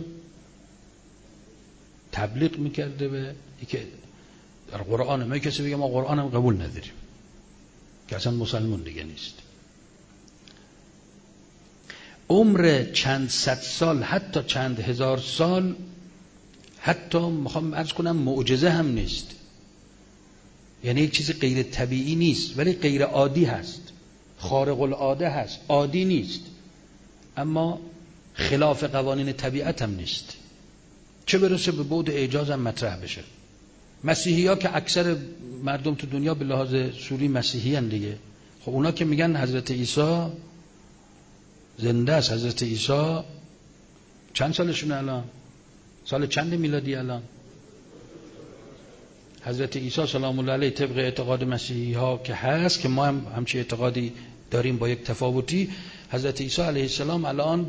تبلیغ میکرده به که در قرآن ما کسی بگه ما قرآن هم قبول نداریم که اصلا مسلمان دیگه نیست. عمر چند صد سال حتی چند هزار سال حتی میخوام عرض کنم معجزه هم نیست، یعنی یک چیز غیر طبیعی نیست ولی غیر عادی هست، خارق العاده هست، عادی نیست اما خلاف قوانین طبیعت هم نیست، چه برسه به بعد اعجاز هم مطرح بشه. مسیحی ها که اکثر مردم تو دنیا به لحاظ سوری مسیحی هن دیگه، خب اونا که میگن حضرت عیسی زنده است. حضرت عیسی چند سالشونه الان؟ سال چند میلادی الان؟ حضرت عیسی سلام الله علیه طبق اعتقاد مسیحی ها که هست، که ما هم همچین اعتقادی داریم با یک تفاوتی، حضرت عیسی علیه السلام الان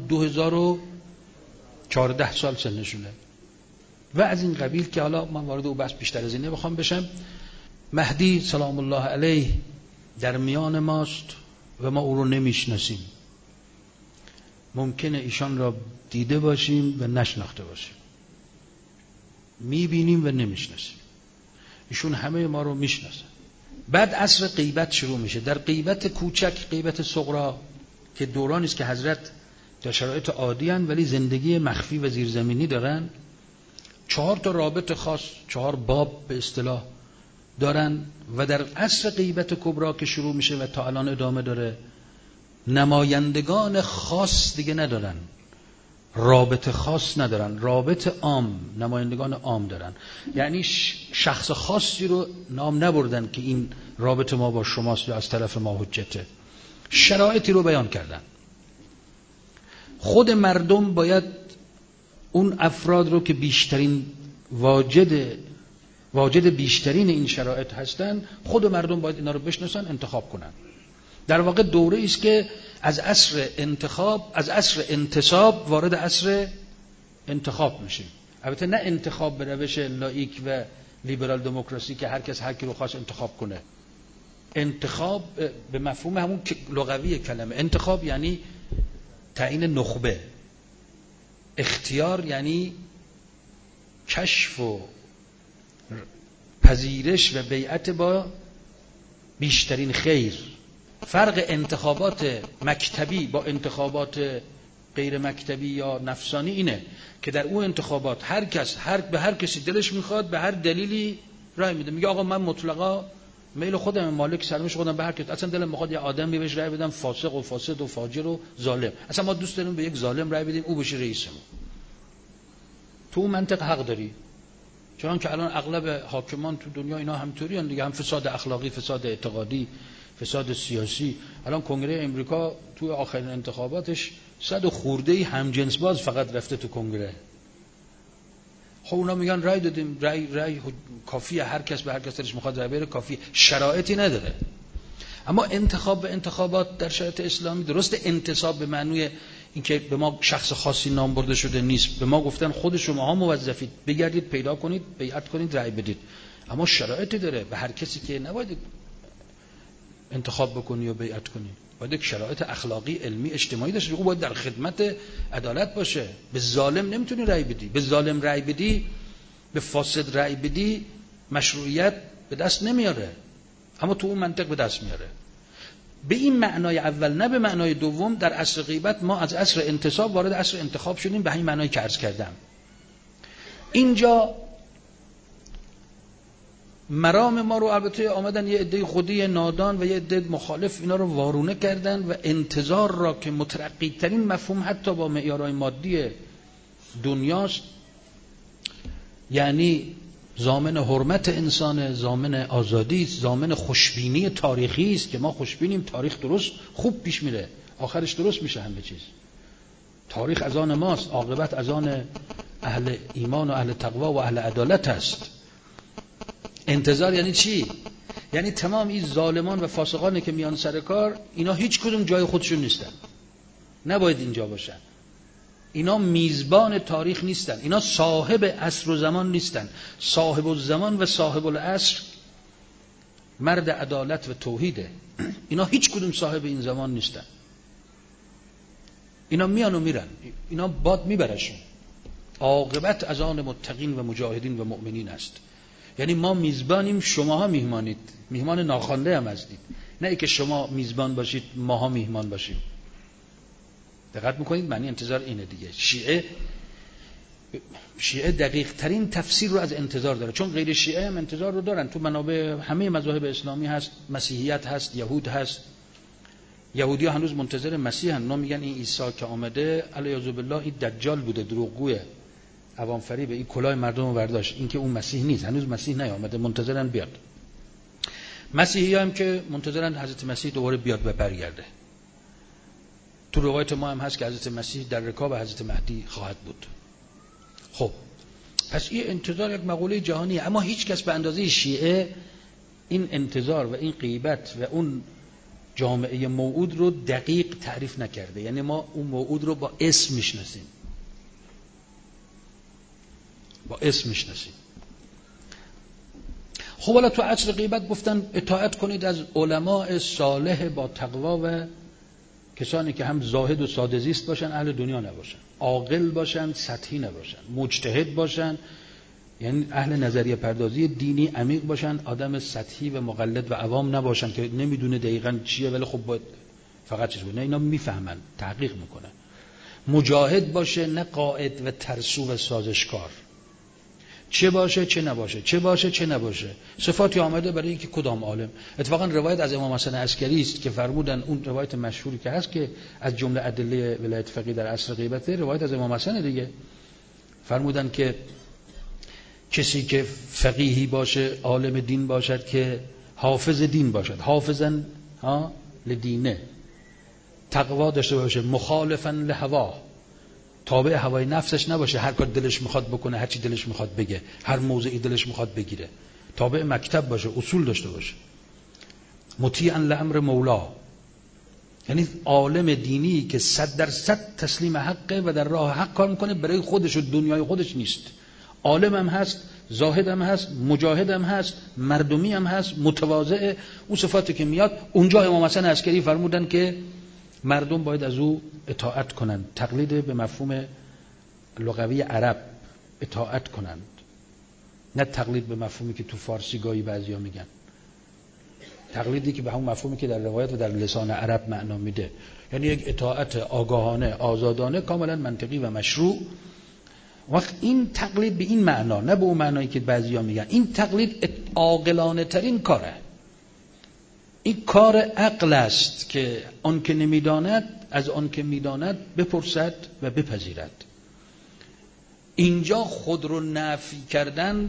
2014 سال سنشونه و از این قبیل که حالا من وارد او بحث بیشتر از این نمیخوام بشم. مهدی سلام الله علیه در میان ماست و ما او رو نمیشناسیم، ممکنه ایشان را دیده باشیم و نشناخته باشیم، میبینیم و نمیشناسیم، ایشون همه ما رو میشناسن. بعد عصر غیبت شروع میشه. در غیبت کوچک، غیبت صغرا که دورانی است که حضرت در شرایط عادی ان ولی زندگی مخفی و زیرزمینی دارن، 4 تا رابط خاص، 4 باب به اصطلاح دارن و در عصر غیبت کبرا که شروع میشه و تا الان ادامه داره نمایندگان خاص دیگه ندارن، رابطه خاص ندارن، رابطه عام، نمایندگان عام دارن. یعنی شخص خاصی رو نام نبردن که این رابطه ما با شماست یا از طرف ما حجته، شرایطی رو بیان کردن. خود مردم باید اون افراد رو که بیشترین واجد بیشترین این شرایط هستن، خود مردم باید اینا رو بشناسن، انتخاب کنن. در واقع دوره است که از عصر انتصاب وارد عصر انتخاب میشیم. البته نه انتخاب به روش لاییک و لیبرال دموکراسی که هر کس هر کی رو خواست انتخاب کنه. انتخاب به مفهوم همون لغوی کلمه. انتخاب یعنی تعیین نخبه، اختیار یعنی کشف و پذیرش و بیعت با بیشترین خیر. فرق انتخابات مکتبی با انتخابات غیر مکتبی یا نفسانی اینه که در اون انتخابات هر کس به هر کسی دلش میخواد به هر دلیلی رای میده، میگه آقا من مطلقا میل خودم، مالک سرنوشت خودم، به هر کس اصلا دلم میخواد یه آدمی بهش رای بدم فاسق و فاسد و فاجر و ظالم، اصلا ما دوست داریم به یک ظالم رای بدیم او بشه رئیسمون. تو اون منطق حق داری، چون که الان اغلب حاکمان تو دنیا اینا همینطوری ان دیگه، هم فساد اخلاقی، فساد اعتقادی، فساد سیاسی. الان کنگره امریکا تو آخرین انتخاباتش 100 خورده همجنس باز فقط رفته تو کنگره. خب اونا میگن رای دادیم، رای کافیه، هر کس به هر کس دلش میخواد رای بده کافیه، شرایطی نداره. اما انتخاب به انتخابات در شریعت اسلامی درست انتصاب به معنی اینکه به ما شخص خاصی نام برده شده نیست، به ما گفتن خود شماها موظفید بگردید پیدا کنید، بیعت کنید، رای بدید، اما شرایطی داره. به هر کسی که نباید انتخاب بکنی و بیعت کنی، باید یک شرایط اخلاقی، علمی، اجتماعی داشته. او باید در خدمت عدالت باشه. به ظالم نمیتونی رای بدی، به ظالم رای بدی، به فاسد رای بدی، مشروعیت به دست نمیاره، اما تو اون منطق به دست میاره. به این معنای اول، نه به معنای دوم. در عصر غیبت ما از عصر انتصاب وارد عصر انتخاب شدیم، به همین معنایی که عرض کردم. اینجا مرام ما رو البته آمدن یه عده خودی نادان و یه عده مخالف اینا رو وارونه کردن و انتظار را که مترقی ترین مفهوم حتی با معیارهای مادی دنیاست، یعنی ضامن حرمت انسان، ضامن آزادی است، ضامن خوشبینی تاریخی است که ما خوشبینیم، تاریخ درست خوب پیش میره، آخرش درست میشه همه چیز، تاریخ از آن ماست، عاقبت از آن اهل ایمان و اهل تقوا و اهل عدالت است. انتظار یعنی چی؟ یعنی تمام این ظالمان و فاسقانی که میان سر کار، اینا هیچ کدوم جای خودشون نیستن، نباید اینجا باشن. اینا میزبان تاریخ نیستن، اینا صاحب عصر و زمان نیستن. صاحب الزمان و صاحب العصر مرد عدالت و توحیده. اینا هیچ کدوم صاحب این زمان نیستن. اینا میان و میرن، اینا باد میبرشون. عاقبت از آن متقین و مجاهدین و مؤمنین است. یعنی ما میزبانیم، شماها میهمانید، میهمان ناخوانده هم هستید، نه ای که شما میزبان باشید ماها میهمان باشیم. دقت میکنید؟ معنی انتظار اینه دیگه. شیعه دقیق ترین تفسیر رو از انتظار داره، چون غیر شیعه هم انتظار رو دارن. تو منابع همه مذاهب اسلامی هست، مسیحیت هست، یهود هست. یهودی ها هنوز منتظر مسیح هن. اونا میگن این عیسی که آمده علیاذ بالله این دجال بوده، دروغگوه، عوام فریبه، این کلاه مردم رو برداشت، این که اون مسیح نیست، هنوز مسیح نیامده، منتظرن بیاد. مسیحی هم که منتظرن حضرت مسیح دوباره بیاد و برگرده. تو روایت ما هم هست که حضرت مسیح در رکاب حضرت مهدی خواهد بود. خب پس این انتظار یک مقوله جهانیه، اما هیچ کس به اندازه شیعه این انتظار و این غیبت و اون جامعه موعود رو دقیق تعریف نکرده. یعنی ما اون موعود رو با اسم میشناسیم، با اسم میشناسیم. خب حالا تو عصر غیبت گفتن اطاعت کنید از علماء صالح با تقوا و کسانی که هم زاهد و ساده زیست باشن، اهل دنیا نباشن، عاقل باشن، سطحی نباشن، مجتهد باشن، یعنی اهل نظریه پردازی دینی عمیق باشن، آدم سطحی و مقلد و عوام نباشن که نمیدونه دقیقاً چیه ولی خب باید فقط چیز بود. نه، اینا میفهمن، تحقیق میکنن. مجاهد باشه، نه قائد و ترسو و سازشکار. چه باشه چه نباشه، چه باشه چه نباشه. صفاتی آمده برای اینکه کدام عالم. اتفاقا روایت از امام حسن عسکری است که فرمودن، اون روایت مشهوری که هست که از جمله ادله ولایت فقیه در عصر غیبت، روایت از امام حسن دیگه، فرمودن که کسی که فقیهی باشه، عالم دین باشد، که حافظ دین باشد، حافظن لدینه، تقوا داشته باشه، مخالفا لهوا، تابع هوای نفسش نباشه، هر کار دلش میخواد بکنه، هر چی دلش میخواد بگه، هر موضعی دلش میخواد بگیره، تابع مکتب باشه، اصول داشته باشه، مطیعا لامر مولا، یعنی عالم دینی که 100% تسلیم حقه و در راه حق کار میکنه، برای خودش و دنیای خودش نیست. عالم هم هست، زاهد هم هست، مجاهد هم هست، مردمی هم هست، متواضع. اون صفاتی که میاد اونجا امام حسن عسکری فرمودن که مردم باید از او اطاعت کنند، تقلید به مفهوم لغوی عرب اطاعت کنند، نه تقلید به مفهومی که تو فارسی گاهی بعضیا میگن، تقلیدی که به همون مفهومی که در روایت و در لسان عرب معنا میده، یعنی یک اطاعت آگاهانه آزادانه کاملا منطقی و مشروع. وقت این تقلید به این معنا، نه به اون معنایی که بعضیا میگن، این تقلید عاقلانه ترین کاره، این کار عقل است که آن که نمیداند از آن که میداند بپرسد و بپذیرد. اینجا خود رو نفی کردن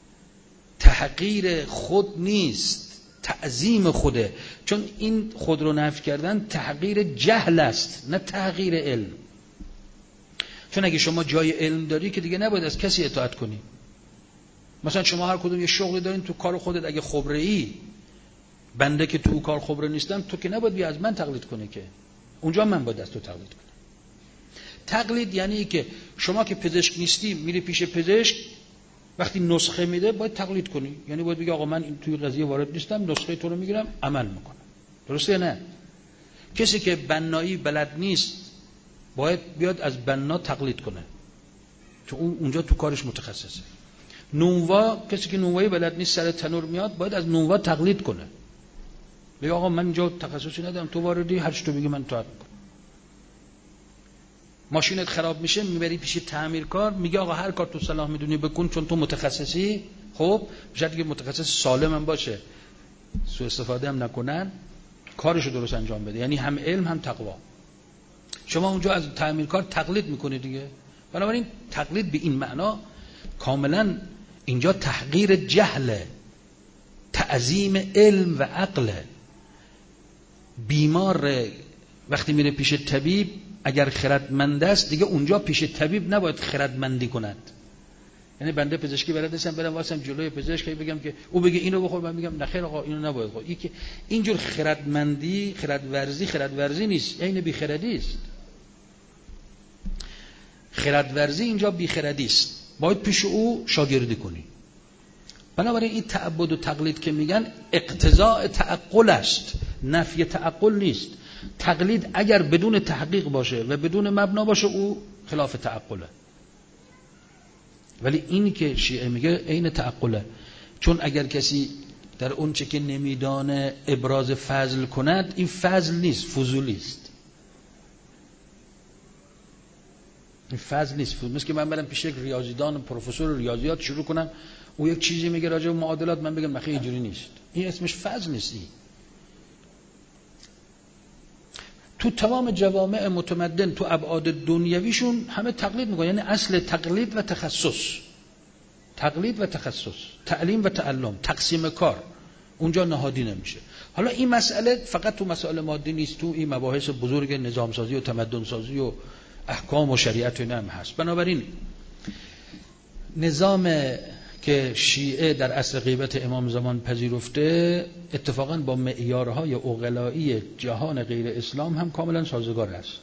تحقیر خود نیست، تعظیم خوده، چون این خود رو نفی کردن تحقیر جهل است، نه تحقیر علم. چون اگه شما جای علم داری که دیگه نباید از کسی اطاعت کنی. مثلا شما هر کدوم یه شغلی دارین تو کار خودت، اگه خبره‌ای، بنده که تو کار خبره نیستم، تو که نباید بیا از من تقلید کنی، که اونجا من باید از تو تقلید کنم. تقلید یعنی که شما که پزشک نیستی میری پیش پزشک، وقتی نسخه میده باید تقلید کنی، یعنی باید بگی آقا من این توی قضیه وارد نیستم، نسخه تو رو میگیرم عمل میکنم. درسته نه؟ کسی که بنایی بلد نیست باید بیاد از بنا تقلید کنه، چون اونجا تو کارش متخصصه. نونوا، کسی که نونوایی بلد نیست سر تنور میاد باید از نونوا تقلید کنه، بگه آقا من اینجا تخصصی ندارم، تو واردی، هر چی تو بگی من اطاعت میکنم. ماشینت خراب میشه میبری پیش تعمیرکار، میگه آقا هر کار تو صلاح میدونی بکن چون تو متخصصی. خب شاید که متخصص سالم هم باشه، سوء استفاده هم نکنن، کارشو درست انجام بده، یعنی هم علم هم تقوا. شما اونجا از تعمیرکار تقلید میکنی دیگه. بنابراین تقلید به این معنا کاملا اینجا تحقیر جهله، تعظیم علم و عقل. بیمار وقتی میره پیش طبیب اگر خردمند است دیگه اونجا پیش طبیب نباید خردمندی کند. یعنی بنده پزشکی بلد نیستم برم واسم جلوی پزشک بگم که او بگه اینو بخور، من میگم نخیر آقا اینو نباید بخور. اینجور خردمندی، خردورزی نیست، عین بیخردی است. خردورزی اینجا بیخردی است، باید پیش او شاگردی کنی. بنابراین این تعبد و تقلید که میگن اقتضاء تعقل است، نفی تعقل نیست. تقلید اگر بدون تحقیق باشه و بدون مبنا باشه او خلاف تعقله، ولی این که شیعه میگه عین تعقله. چون اگر کسی در اون چه که نمیدانه ابراز فضل کند، این فضل نیست، فضولی است. این فضل نیست. مثل که من برم پیش یک ریاضیدان، پروفسور ریاضیات شروع کنم، او یک چیزی میگه راجع به معادلات، من بگم نخیر اینجوری نیست، این اسمش فضل نیست. تو تمام جوامع متمدن تو ابعاد دنیویشون همه تقلید میکنن، یعنی اصل تقلید و تخصص، تقلید و تخصص، تعلیم و تعلم، تقسیم کار اونجا نهادی نمیشه. حالا این مسئله فقط تو مسائل مادی نیست، تو این مباحث بزرگ نظام سازی و تمدن سازی و احکام و شریعت هم هست. بنابراین نظام که شیعه در عصر غیبت امام زمان پذیرفته اتفاقا با معیارهای عقلایی جهان غیر اسلام هم کاملا سازگار است.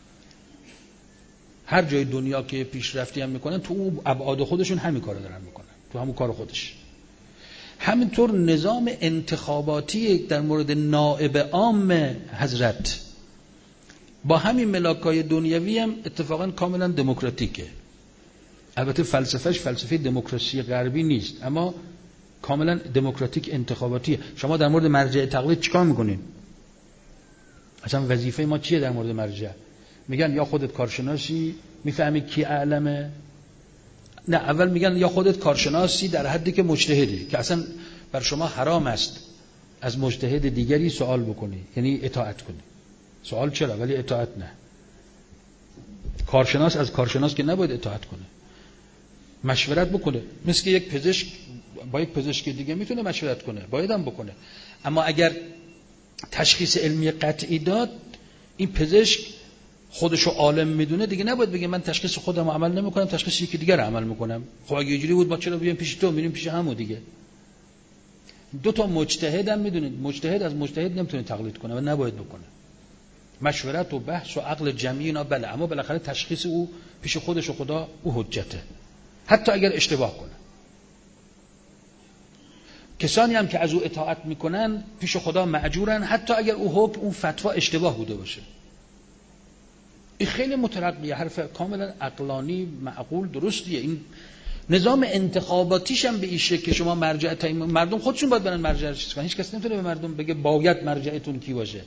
هر جای دنیا که پیشرفتی هم میکنن تو ابعاد خودشون همین کارو دارن میکنن، تو همون کار خودش. همینطور نظام انتخاباتی در مورد نائب عام حضرت با همین ملاکای دنیوی هم اتفاقا کاملا دموکراتیکه. البته فلسفهش فلسفه دموکراسی غربی نیست، اما کاملا دموکراتیک انتخاباتیه. شما در مورد مرجع تقلید چیکار میکنین؟ اصلا وظیفه ما چیه در مورد مرجع؟ میگن یا خودت کارشناسی میفهمی کی اعلمه، نه، اول میگن یا خودت کارشناسی در حدی که مجتهدی، که اصلا بر شما حرام است از مجتهد دیگری سوال بکنی، یعنی اطاعت کنی. سوال چرا ولی اطاعت نه. کارشناس از کارشناس که نباید اطاعت کنه، مشورت بکنه. مثل که یک پزشک با یک پزشک دیگه میتونه مشورت کنه، باید هم بکنه. اما اگر تشخیص علمی قطعی داد، این پزشک خودشو عالم میدونه دیگه، نباید بگه من تشخیص خودم عمل نمیکنم، تشخیص یکی دیگر عمل میکنم. خب اگه اینجوری بود ما چرا بیایم پیش تو، میریم پیش همو دیگه. دو تا مجتهد هم میدونید، مجتهد از مجتهد نمیتونه تقلید کنه و نباید بکنه. مشورت و بحث و عقل جمعی اینا بله، اما بالاخره تشخیص او پیش خودش و خدا او حجته، حتی اگر اشتباه کنه. کسانی هم که از او اطاعت میکنن پیش خدا مأجورن، حتی اگر او حکم اون فتوا اشتباه بوده باشه. این خیلی مترقیه، حرف کاملا عقلانی معقول درستیه. این نظام انتخاباتیش هم به این شکل که شما مرجع تعیین، مردم خودشون باید برن مرجع چیز کنن. هیچ کس نمیتونه به مردم بگه باید مرجعتون کی باشه.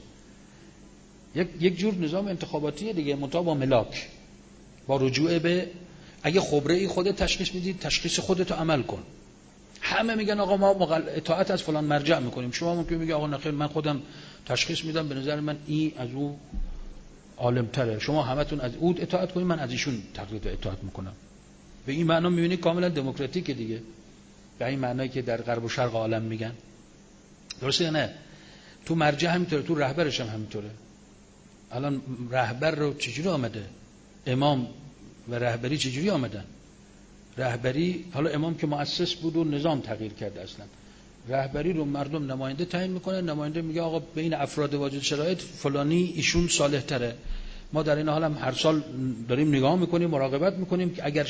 یک جور نظام انتخاباتیه دیگه، منتها با ملاک، با رجوع به اگه خبره ای خودت تشخیص میدی، تشخیص خودت رو عمل کن. همه میگن آقا ما اطاعت از فلان مرجع میکنیم، شما ممکن میگی آقا نخیر من خودم تشخیص میدم، به نظر من این از او عالم تره، شما همتون از او اطاعت کنید، من از ایشون تقلید و اطاعت میکنم. به این معنا میبینی کاملا دموکراتیکه دیگه، به این معنایی که در غرب و شرق عالم میگن. درسته نه؟ تو مرجع همینطوره، تو رهبرش هم همینطوره. الان رهبر رو چجوری آمده؟ امام و رهبری چجوری آمدن؟ رهبری، حالا امام که مؤسس بود و نظام تغییر کرده اصلا، رهبری رو مردم نماینده تعیین میکنه، نماینده میگه آقا بین افراد واجد شرایط فلانی ایشون صالح تره. ما در این حال هم هر سال داریم نگاه میکنیم، مراقبت میکنیم که اگر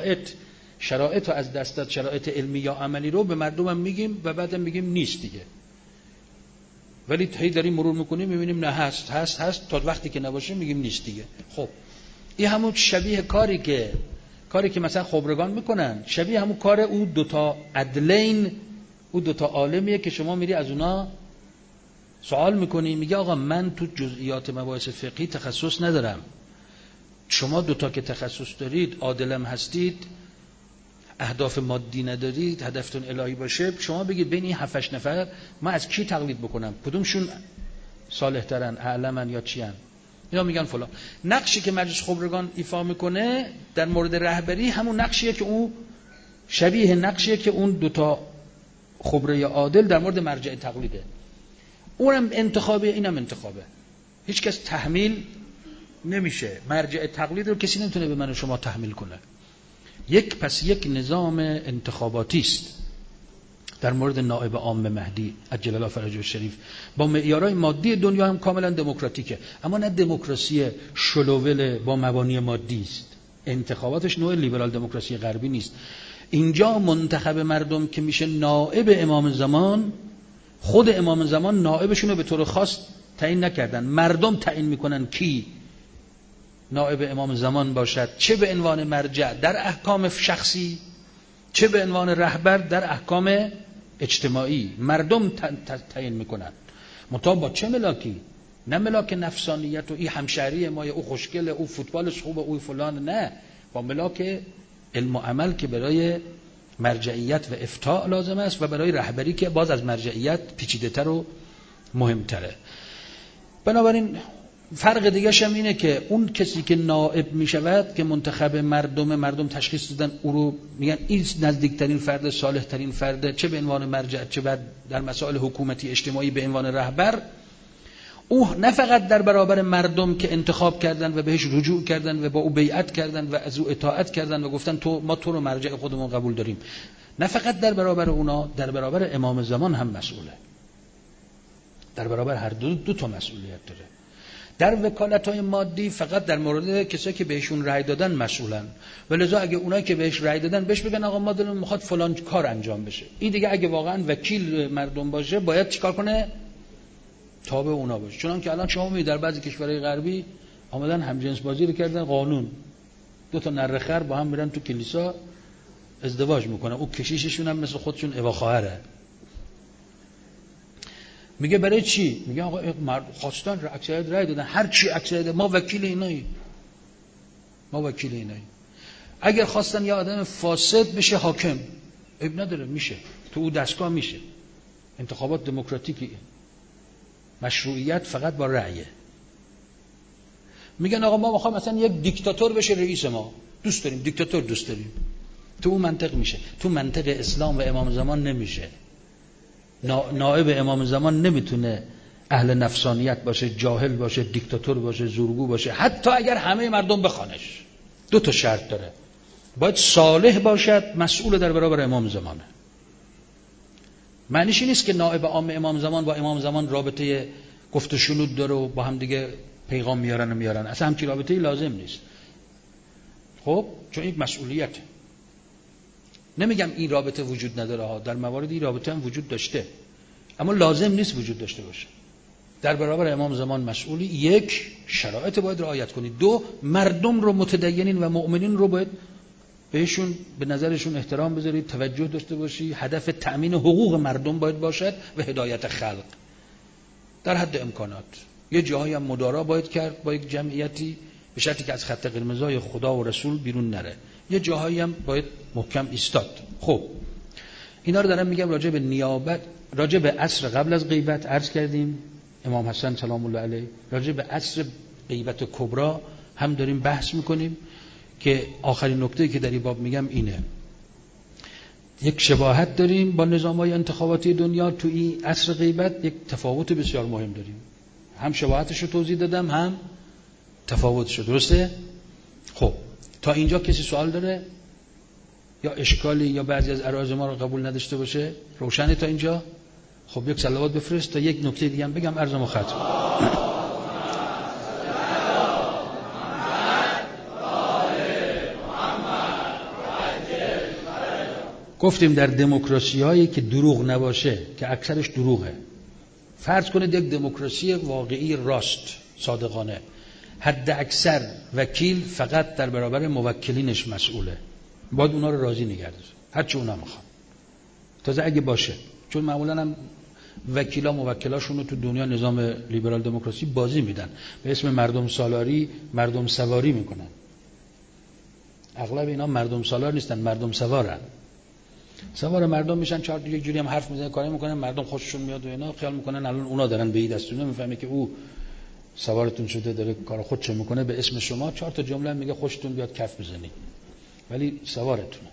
شرایط رو از دست داد، شرایط علمی یا عملی رو به مردم هم میگیم و بعدم میگیم نیست دیگه. ولی هی داریم مرور میکنیم میبینیم نه هست تا وقتی که نباشه میگیم نیست دیگه. خب این همون شبیه کاری که مثلا خبرگان میکنن، شبیه همون کار او دوتا عدلین، او دوتا عالمیه که شما میری از اونا سوال میکنی، میگه آقا من تو جزئیات مباحث فقهی تخصص ندارم، شما دوتا که تخصص دارید، عادلم هستید، اهداف مادی ندارید، هدفتون الهی باشه، شما بگید بین این 7-8 نفر من از کی تقلید بکنم، کدومشون صالح ترن، اعلمن یا چیان؟ اینا میگن فلان. نقشی که مجلس خبرگان ایفا میکنه در مورد رهبری همون نقشیه که اون شبیه نقشیه که اون دوتا خبره عادل در مورد مرجع تقلیده. اونم انتخابه، اینم انتخابه. هیچ کس تحمیل نمیشه. مرجع تقلید رو کسی نمیتونه به من و شما تحمیل کنه. یک نظام انتخاباتی است در مورد نائب عام مهدی عجل الله فرجه الشریف، با معیارهای مادی دنیا هم کاملا دموکراتیکه، اما نه دموکراسی شلوول با مبانی مادی است. انتخاباتش نوع لیبرال دموکراسی غربی نیست. اینجا منتخب مردم که میشه نائب امام زمان، خود امام زمان نائبشون رو به طور خاص تعیین نکردن، مردم تعیین میکنن کی نائب امام زمان باشد، چه به عنوان مرجع در احکام شخصی، چه به عنوان رهبر در احکام اجتماعی. مردم تعیین میکنن. منتها با چه ملاکی؟ نه ملاک نفسانیت و این همشهری ما، او خوشگله، او فوتبالش خوبه، او فلان، نه، با ملاک علم و عمل که برای مرجعیت و افتاء لازم است و برای رهبری که باز از مرجعیت پیچیده‌تر و مهمتره. بنابراین فرق دیگه هم اینه که اون کسی که نائب می شود که منتخب مردم تشخیص دادن او رو میگن این نزدیکترین فرد، صالح ترین فرد، چه به عنوان مرجع چه بعد در مسائل حکومتی اجتماعی به عنوان رهبر. او نه فقط در برابر مردم که انتخاب کردن و بهش رجوع کردن و با او بیعت کردن و از او اطاعت کردن و گفتن ما تو رو مرجع خودمون قبول داریم، نه فقط در برابر اونا، در برابر امام زمان هم مسئوله. در برابر هر دو تا مسئولیت داره. در وکالت‌های مادی فقط در مورد کسایی که بهشون رأی دادن مسئولن، ولذا اگه اونایی که بهش رأی دادن بهش بگن آقا ما دلمون میخواد فلان کار انجام بشه، این دیگه اگه واقعا وکیل مردم باشه باید چیکار کنه؟ تابع اونا باشه. چون که الان شما می‌بینید در بعضی کشورهای غربی آمدن همجنس بازی رو کردن قانون، دو تا نره خر با هم میرن تو کلیسا ازدواج میکنن، اون کشیششون هم مثل خودشون اوا خواهره. میگه برای چی؟ میگه آقا خواستن اکثریت رأی دادن، هر چی اکثریت، ما وکیل ایناییم. اگر خواستن یه آدم فاسد بشه حاکم، عیب نداره، میشه، تو او دستگاه میشه. انتخابات دموکراتیکیه، مشروعیت فقط با رأیه. میگن آقا ما میخوایم مثلا یک دیکتاتور بشه رئیس ما، دوست داریم دیکتاتور، دوست داریم. تو اون منطق میشه، تو منطق اسلام و امام زمان نمیشه. نائب امام زمان نمیتونه اهل نفسانیت باشه، جاهل باشه، دیکتاتور باشه، زورگو باشه، حتی اگر همه مردم بخوانش. 2 تا شرط داره: باید صالح باشد، مسئول در برابر امام زمانه. معنیش این نیست که نائب عام امام زمان با امام زمان رابطه گفت و شنود داره و با هم دیگه پیغام میارن، اصلا همچین رابطه‌ای لازم نیست. خب چون این مسئولیته. نمیگم این رابطه وجود نداره ها، در مواردی رابطه هم وجود داشته، اما لازم نیست وجود داشته باشه. در برابر امام زمان مسئولی. 1 شرایط باید رعایت کنید. 2 مردم رو، متدینین و مؤمنین رو باید بهشون به نظرشون احترام بذارید، توجه داشته باشی. هدف تأمین حقوق مردم باید باشد و هدایت خلق در حد امکانات. یه جاهایی هم مدارا باید کرد با یک جمعیتی، به شرطی که از خط قرمزای خدا و رسول بیرون نره. یه جاهایی هم باید محکم ایستاد. خب اینا رو دارم میگم راجع به نیابت، راجع به عصر قبل از غیبت عرض کردیم، امام حسن سلام الله علیه. راجع به عصر غیبت کبرا هم داریم بحث میکنیم که آخرین نکته‌ای که در این باب میگم اینه. یک شباهت داریم با نظام‌های انتخاباتی دنیا، تو این عصر غیبت یک تفاوت بسیار مهم داریم. هم شباهتش رو توضیح دادم، هم تفاوتش رو. درسته؟ خب تا اینجا کسی سوال داره یا اشکالی یا بعضی از عرایض ما رو قبول نداشته باشه؟ روشنه تا اینجا؟ خب یک صلوات بفرست تا یک نکته دیگه هم بگم عرضمو ختم. گفتیم در دموکراسی هایی که دروغ نباشه، که اکثرش دروغه، فرض کنید یک دموکراسی واقعی راست صادقانه، حد اکثر وکیل فقط در برابر موکلینش مسئوله، باید اونا رو راضی نگه داره هرچی اونا میخوان. تازه اگه باشه، چون معمولا هم وکیلا موکلاشون رو تو دنیا نظام لیبرال دموکراسی بازی میدن، به اسم مردم سالاری مردم سواری میکنن. اغلب اینا مردم سالار نیستن، مردم سوارن. سوار مردم میشن، یک جوری هم حرف میزنن، کاری میکنن، مردم خوششون میاد و اینا خیال میکنن الان اونا دارن به این دستور میفهمه که او سوارتون شده داره کار خودشو میکنه، به اسم شما 4 تا جمله میگه خوشتون بیاد کف بزنی، ولی سوارتونه.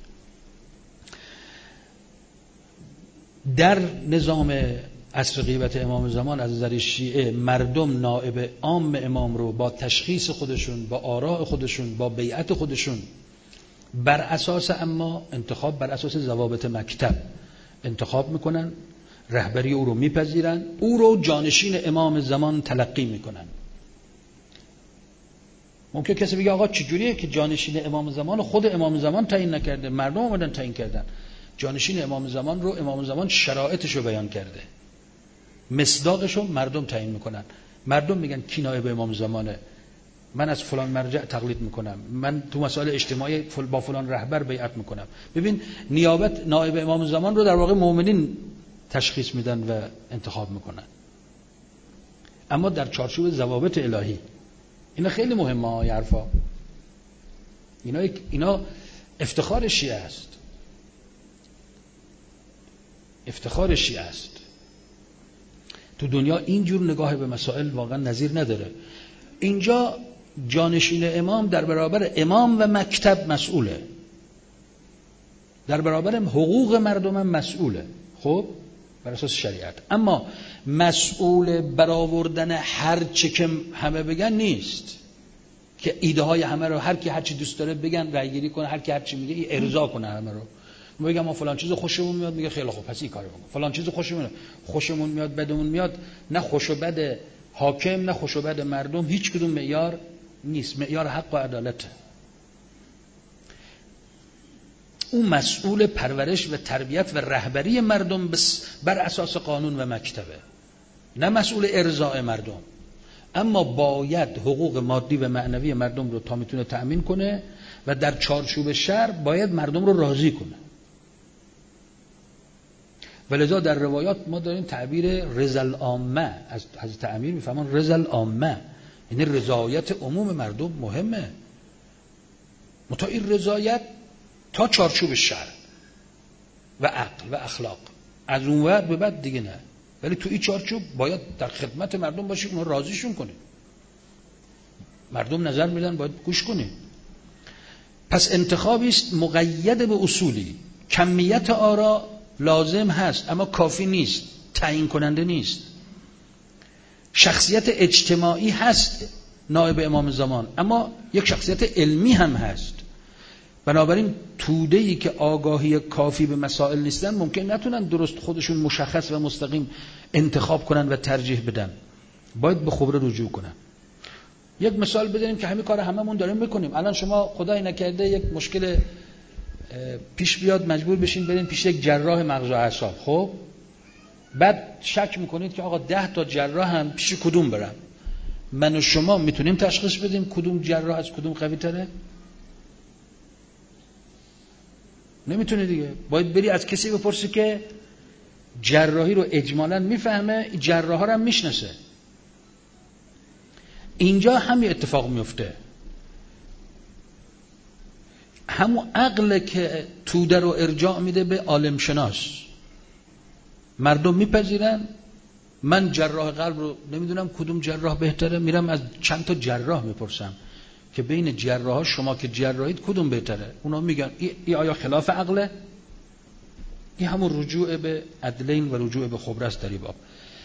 در نظام عصر غیبت امام زمان از نظر شیعه مردم نائب عام امام رو با تشخیص خودشون، با آراء خودشون، با بیعت خودشون، بر اساس اما انتخاب بر اساس ضوابط مکتب انتخاب میکنن، رهبری او رو میپذیرن، او رو جانشین امام زمان تلقی میکنن. ممکن کسی بگه آقا چجوریه که جانشین امام زمان خود امام زمان تعیین نکرده، مردم اومدن تعیین کردن؟ جانشین امام زمان رو امام زمان شرایطش رو بیان کرده، مصداقش رو مردم تعیین میکنن. مردم میگن کی نائب امام زمانه، من از فلان مرجع تقلید میکنم، من تو مسائل اجتماعی با فلان رهبر بیعت میکنم. ببین نیابت نائب امام زمان رو در واقع مؤمنین تشخیص میدن و انتخاب میکنن، اما در چارچوب ضوابط الهی. اینا خیلی مهمه ها، این حرفا. اینا افتخار شیعه است، افتخار شیعه است. تو دنیا اینجور نگاه به مسائل واقعا نظیر نداره. اینجا جانشین امام در برابر امام و مکتب مسئوله، در برابر حقوق مردم هم مسئوله، خب بر اساس شریعت. اما مسئول برآوردن هر چه که همه بگن نیست، که ایده های همه رو هر کی هر چی دوست داره بگن، رأی گیری کنه، هر کی هر چی میگه ارضا کنه همه رو. میگم ما فلان چیز خوشمون میاد، میگه خیلی خوب پس این کارو بکن. فلان چیز خوشمون میاد، بدمون میاد. نه خوش و بد حاکم، نه خوش و بد مردم، هیچ کدوم معیار نیست. معیار حق و عدالت. اون مسئول پرورش و تربیت و رهبری مردم بر اساس قانون و مکتبه، نه مسئول ارضاء مردم. اما باید حقوق مادی و معنوی مردم رو تا میتونه تأمین کنه و در چارچوب شرع باید مردم رو راضی کنه. ولذا در روایات ما داریم تعبیر رضا العامه، از حضرت امیر میفهمن رضا العامه، یعنی رضایت عموم مردم مهمه. متا این رضایت تا چارچوب شرع و عقل و اخلاق، از اون ور به بعد دیگه نه. ولی تو این چارچوب باید در خدمت مردم باشی، اونها راضیشون کنی. مردم نظر میدن، باید گوش کنی. پس انتخابی است مقید به اصولی. کمیت آرا لازم هست اما کافی نیست، تعیین کننده نیست. شخصیت اجتماعی هست نائب امام زمان، اما یک شخصیت علمی هم هست. بنابراین توده‌ای که آگاهی کافی به مسائل نیستن ممکن نتونن درست خودشون مشخص و مستقیم انتخاب کنن و ترجیح بدن، باید به خبره رجوع کنن. یک مثال بزنیم که همین کار هممون داریم میکنیم. الان شما خدای نکرده یک مشکل پیش بیاد، مجبور بشین برین پیش یک جراح مغز و اعصاب. خب بعد شک میکنید که آقا 10 تا جراح هم پیش کدوم برم؟ من و شما میتونیم تشخیص بدیم کدوم جراح از کدوم قوی تره؟ نمیتونه دیگه. باید بری از کسی بپرسی که جراحی رو اجمالاً میفهمه، جراحا رو هم میشناسه. اینجا همین اتفاق میفته. همون عقل که توده رو ارجاع میده به عالم شناس. مردم میپذیرن من جراح قلب رو نمیدونم کدوم جراح بهتره، میرم از چند تا جراح میپرسم که بین جراحا شما که جراحید کدوم بهتره. اونا میگن ای آیا خلاف عقله؟ این همون رجوع به عدلین و رجوع به خبره است در این باب.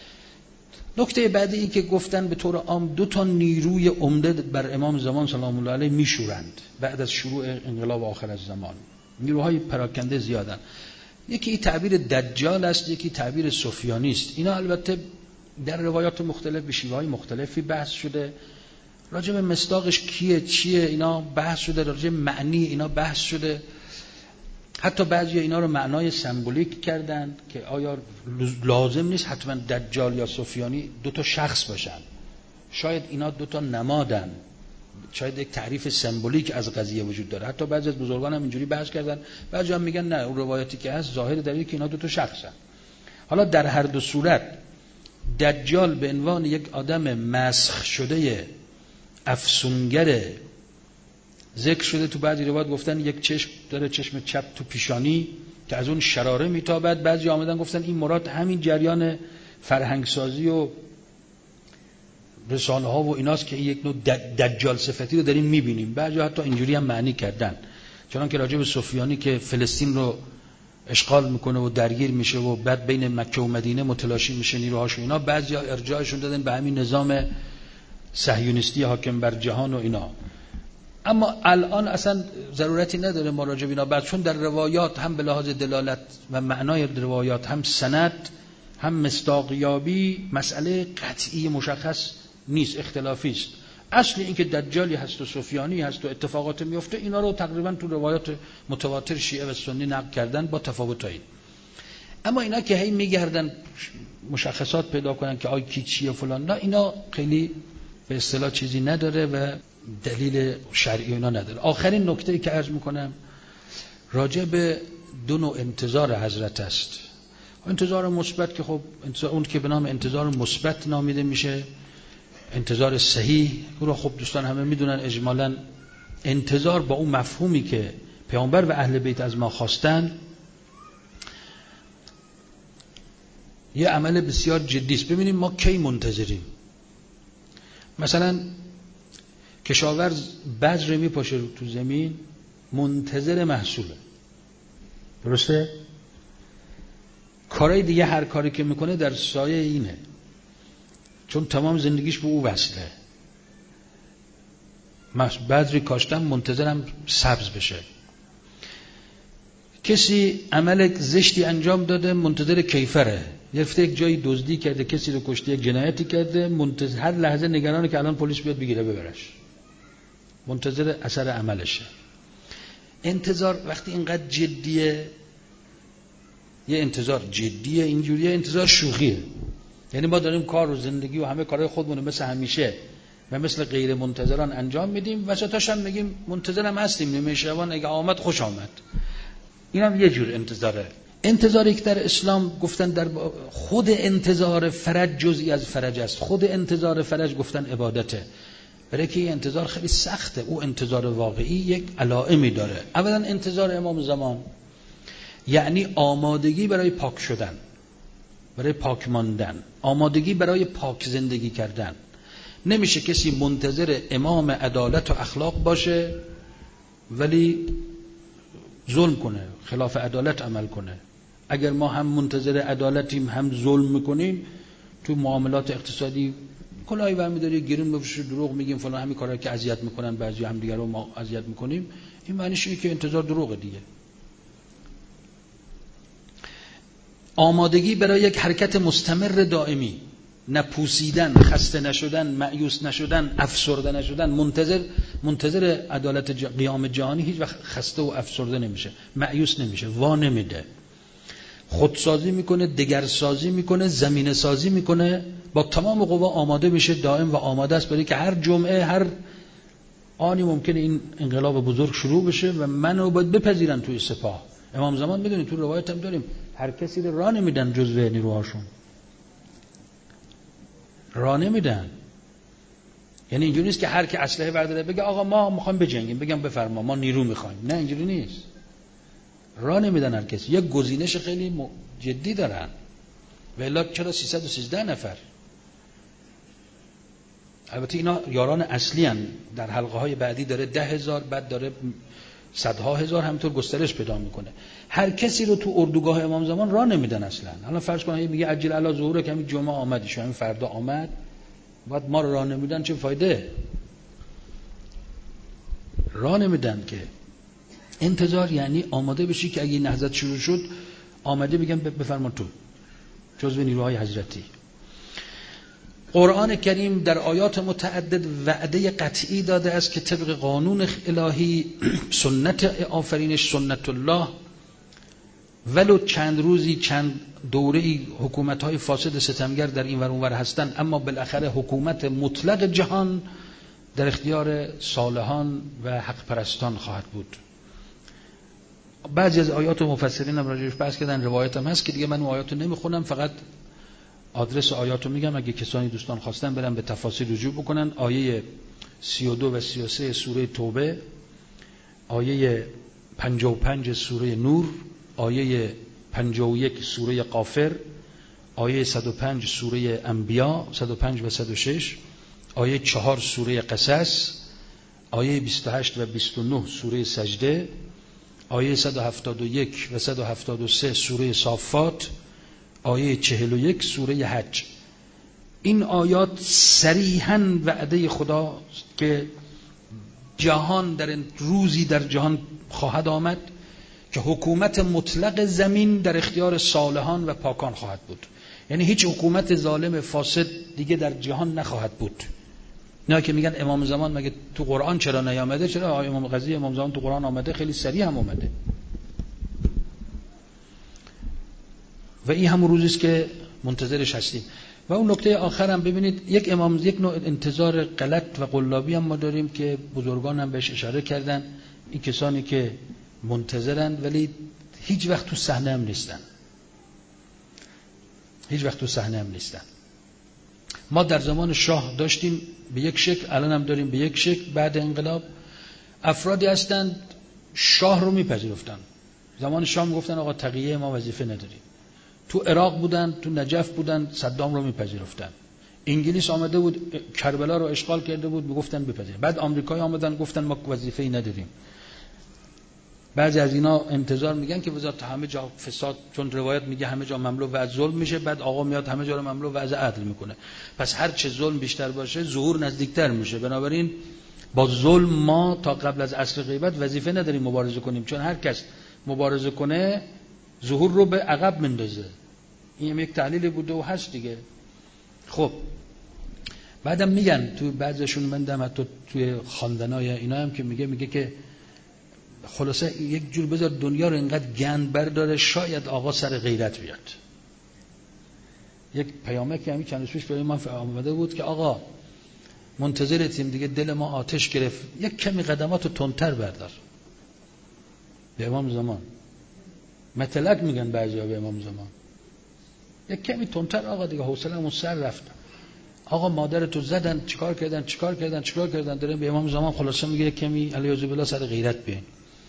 نکته بعدی این که گفتن به طور عام 2 نیروی عمده بر امام زمان سلام الله علیه میشورند بعد از شروع انقلاب آخر الزمان. نیروهای پراکنده زیادن. یکی تعبیر دجال است، یکی تعبیر سفیانی است. اینا البته در روایات مختلف به شیوه‌های مختلفی بحث شده. راجع به مصداقش کیه چیه اینا بحث شده، راجع به معنی اینا بحث شده. حتی بعضی اینا رو معنای سمبولیک کردن که آیا لازم نیست حتما دجال یا سفیانی 2 شخص باشن، شاید اینا 2 نمادن، شاید یک تعریف سمبولیک از قضیه وجود داره. حتی بعضی از بزرگان هم اینجوری بحث کردن، بعضی هم میگن نه اون روایتی که هست ظاهر دلیل که اینا 2 شخصن. حالا در هر 2 صورت دجال به عنوان یک آدم مسخ شده افسونگر ذکر شده. تو بعضی روایات گفتن یک چشم داره، چشم چپ تو پیشانی که از اون شراره میتابد. بعضی آمدن گفتن این مراد همین جریان فرهنگسازی و رسانه ها و ایناست که یک نوع دجال صفتی رو داریم میبینیم. بعضی حتی اینجوری هم معنی کردن، چون که راجع به سفیانی که فلسطین رو اشغال میکنه و درگیر میشه و بعد بین مکه و مدینه متلاشی میشه نیروهاش و اینا، بعضی ارجاعشون دادن به همین نظام صهیونیستی حاکم بر جهان و اینا. اما الان اصلا ضرورتی نداره ما راجع به اینا بعد، چون در روایات هم به لحاظ دلالت و معنای روایات هم سند هم مصداقیابی مسئله قطعی مشخص نیست، اختلافی است. اصل این که دجالی هست و سفیانی هست و اتفاقات میفته اینا رو تقریبا تو روایات متواتر شیعه و سنی نقل کردن با تفاوتایی. اما اینا که هی میگردن مشخصات پیدا کنن که آی کی چیه فلان، نه اینا خیلی به اصطلاح چیزی نداره و دلیل شرعی اینا نداره. آخرین نکته‌ای که عرض میکنم راجع به 2 نوع انتظار حضرت است. انتظار مثبت که خب اون که به نام انتظار مثبت نامیده میشه، انتظار صحیح رو خب دوستان همه میدونن اجمالاً انتظار با اون مفهومی که پیامبر و اهل بیت از ما خواستن یه عمل بسیار جدی است. ببینیم ما کی منتظریم. مثلا کشاورز بذر میپاشه تو زمین، منتظر محصوله، درسته؟ کارهای دیگه هر کاری که میکنه در سایه اینه، چون تمام زندگیش به او وصله. بذری کاشتم منتظرم سبز بشه. کسی عمل زشتی انجام داده منتظر کیفره، یفته یک جایی دزدی کرده، کسی رو کشته، یک جنایتی کرده، منتظر هر لحظه نگرانه که الان پلیس بیاد بگیره ببرش، منتظر اثر عملشه. انتظار وقتی اینقدر جدیه، یه انتظار جدیه اینجوریه، انتظار شوخیه. یعنی ما داریم کار و زندگی و همه کارهای خودمون مثل همیشه و مثل غیر منتظران انجام میدیم، وسطاش هم میگیم منتظرم هستیم، نیمه شبان اگه آمد خوش آمد. این هم یه جور انتظاره. انتظاری که در اسلام گفتن در خود انتظار فرج جزئی از فرج است. خود انتظار فرج گفتن عبادته. برای که این انتظار خیلی سخته. او انتظار واقعی یک علائمی داره. اولا انتظار امام زمان یعنی آمادگی برای پاک شدن، برای پاک ماندن، آمادگی برای پاک زندگی کردن. نمیشه کسی منتظر امام عدالت و اخلاق باشه ولی ظلم کنه، خلاف عدالت عمل کنه. اگر ما هم منتظر عدالتیم هم ظلم میکنیم، تو معاملات اقتصادی کلاهی برمی‌داری گیرون بفروشی، دروغ میگیم فلان، همین کارا که اذیت میکنن بعضی هم دیگر رو ما اذیت میکنیم، این معنیش اینه که انتظار دروغه دیگه. آمادگی برای یک حرکت مستمر دائمی، نه پوسیدن، خسته نشدن، مایوس نشدن، افسرده نشدن. منتظر عدالت قیام جهانی هیچ وقت خسته و افسرده نمیشه، مایوس نمیشه، وا نمیده. خودسازی میکنه، دگرسازی میکنه، زمینه سازی میکنه، با تمام قوا آماده میشه، دائم و آماده است برای که هر جمعه، هر آنی ممکنه این انقلاب بزرگ شروع بشه و منو باید بپذیرن توی سپاه. امام زمان میدونید تو روایت هم داریم هر کسی رو راه نمیدن جزو نیروهاشون، راه نمیدن. یعنی اینجوری نیست که هر کی اسلحه برداره بگه آقا ما میخوایم بجنگیم، بگم بفرما ما نیرو میخوایم. نه اینجوری نیست، راه نمیدن هر کسی. یک گزینش خیلی جدی دارن. و الا چرا 313 نفر؟ البته اینا یاران اصلی هن. در حلقه های بعدی داره 10,000، بعد داره صدها هزار، همینطور گسترش پیدا میکنه. هر کسی رو تو اردوگاه امام زمان راه نمیدن اصلا. الان فرض کن میگه عجل علی ظهور که همین جمعه آمدی، شو همین فردا آمد، بعد ما رو راه نمیدن، چه فایده؟ راه نمیدن که. انتظار یعنی آماده بشی که اگه نهضت شروع شد آمده بگم بفرما تو جزو نیروهای حضرتی. قرآن کریم در آیات متعدد وعده قطعی داده است که طبق قانون الهی سنت آفرینش، سنت الله، ولو چند روزی چند دوره‌ای حکومت‌های فاسد ستمگر در این ور اون ور هستند، اما بالاخره حکومت مطلق جهان در اختیار صالحان و حق پرستان خواهد بود. بعضی از آیات مفسرین هم راجعش بحث کردن، روایت هم هست که دیگه من اون آیات رو نمیخونم، فقط آدرس آیات رو میگم اگه کسانی دوستان خواستن برن به تفاصیل رجوع بکنن. آیه 32 و 33 سوره توبه، آیه 55 سوره نور، آیه 51 سوره غافر، آیه 105 سوره انبیاء 105 و 106، آیه 4 سوره قصص، آیه 28 و 29 سوره سجده، آیه 171 و 173 سوره صافات، آیه 41 سوره حج. این آیات صریحاً وعده خدا که جهان در روزی در جهان خواهد آمد که حکومت مطلق زمین در اختیار صالحان و پاکان خواهد بود. یعنی هیچ حکومت ظالم فاسد دیگه در جهان نخواهد بود. نه که میگن امام زمان مگه تو قرآن چرا نیامده؟ چرا امام قضیه امام زمان تو قرآن آمده، خیلی صریح هم آمده. و این همون روزی است که منتظرش هستیم. و اون نکته آخر هم ببینید، یک نوع انتظار غلط و قلابی هم ما داریم که بزرگان هم بهش اشاره کردن. این کسانی که منتظرن ولی هیچ وقت تو صحنه هم نیستن، هیچ وقت تو صحنه هم نیستن. ما در زمان شاه داشتیم به یک شکل، الان هم داریم به یک شکل. بعد انقلاب افرادی هستند شاه رو میپذیرفتن. زمان شاه میگفتن آقا تقیه ما وظیفه نداریم. تو عراق بودن، تو نجف بودن، صدام رو میپذیرفتن. انگلیس آمده بود کربلا رو اشغال کرده بود، میگفتن بپذیر. بعد آمریکایی آمدن گفتن ما وظیفه‌ای نداریم. بعضی از اینا انتظار میگن که وزارت همه جا فساد، چون روایت میگه همه جا مملو و ظلم میشه، بعد آقا میاد همه جا رو مملو و عدل میکنه. پس هر چه ظلم بیشتر باشه ظهور نزدیکتر میشه. بنابراین با ظلم ما تا قبل از عصر غیبت وظیفه نداریم مبارزه کنیم، چون هر کس مبارزه کنه ظهور رو به عقب میندازه. این هم یک تحلیل بوده و هست دیگه. خب بعدم میگن تو بعضیشون، من دیدم حتی توی خواندنای اینا هم که میگه که خلاصه یک جور بذار دنیا رو اینقدر گند برداره شاید آقا سر غیرت بیاد. یک پیامک که همین چند روز پیش برای من آمده بود که آقا منتظرتیم دیگه، دل ما آتش گرفت، یک کمی قدماتو تندتر بردار. به امام زمان مطلق میگن بعضیا به امام زمان، یک کمی تندتر آقا دیگه، حوصله‌مون سر رفت. آقا مادرتو زدن، چیکار کردن، داره به امام زمان خلاصه میگه کمی علیه بالله سر غیرت بیاین.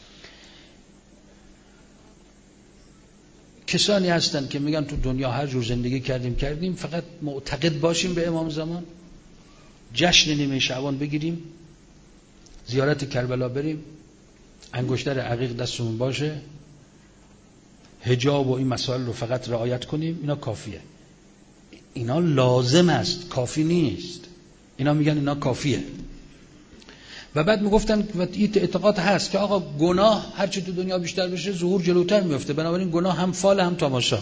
کسانی هستن که میگن تو دنیا هر جور زندگی کردیم فقط معتقد باشیم به امام زمان، جشن نیمه شعبان بگیریم، زیارت کربلا بریم، انگشتر عقیق دستمون باشه، حجاب و این مسائل رو فقط رعایت کنیم، اینا کافیه. اینا لازم است، کافی نیست. اینا میگن اینا کافیه. و بعد میگفتن و این اعتقاد هست که آقا گناه هرچی تو دنیا بیشتر بشه ظهور جلوتر میفته، بنابراین گناه هم فال هم تماشا،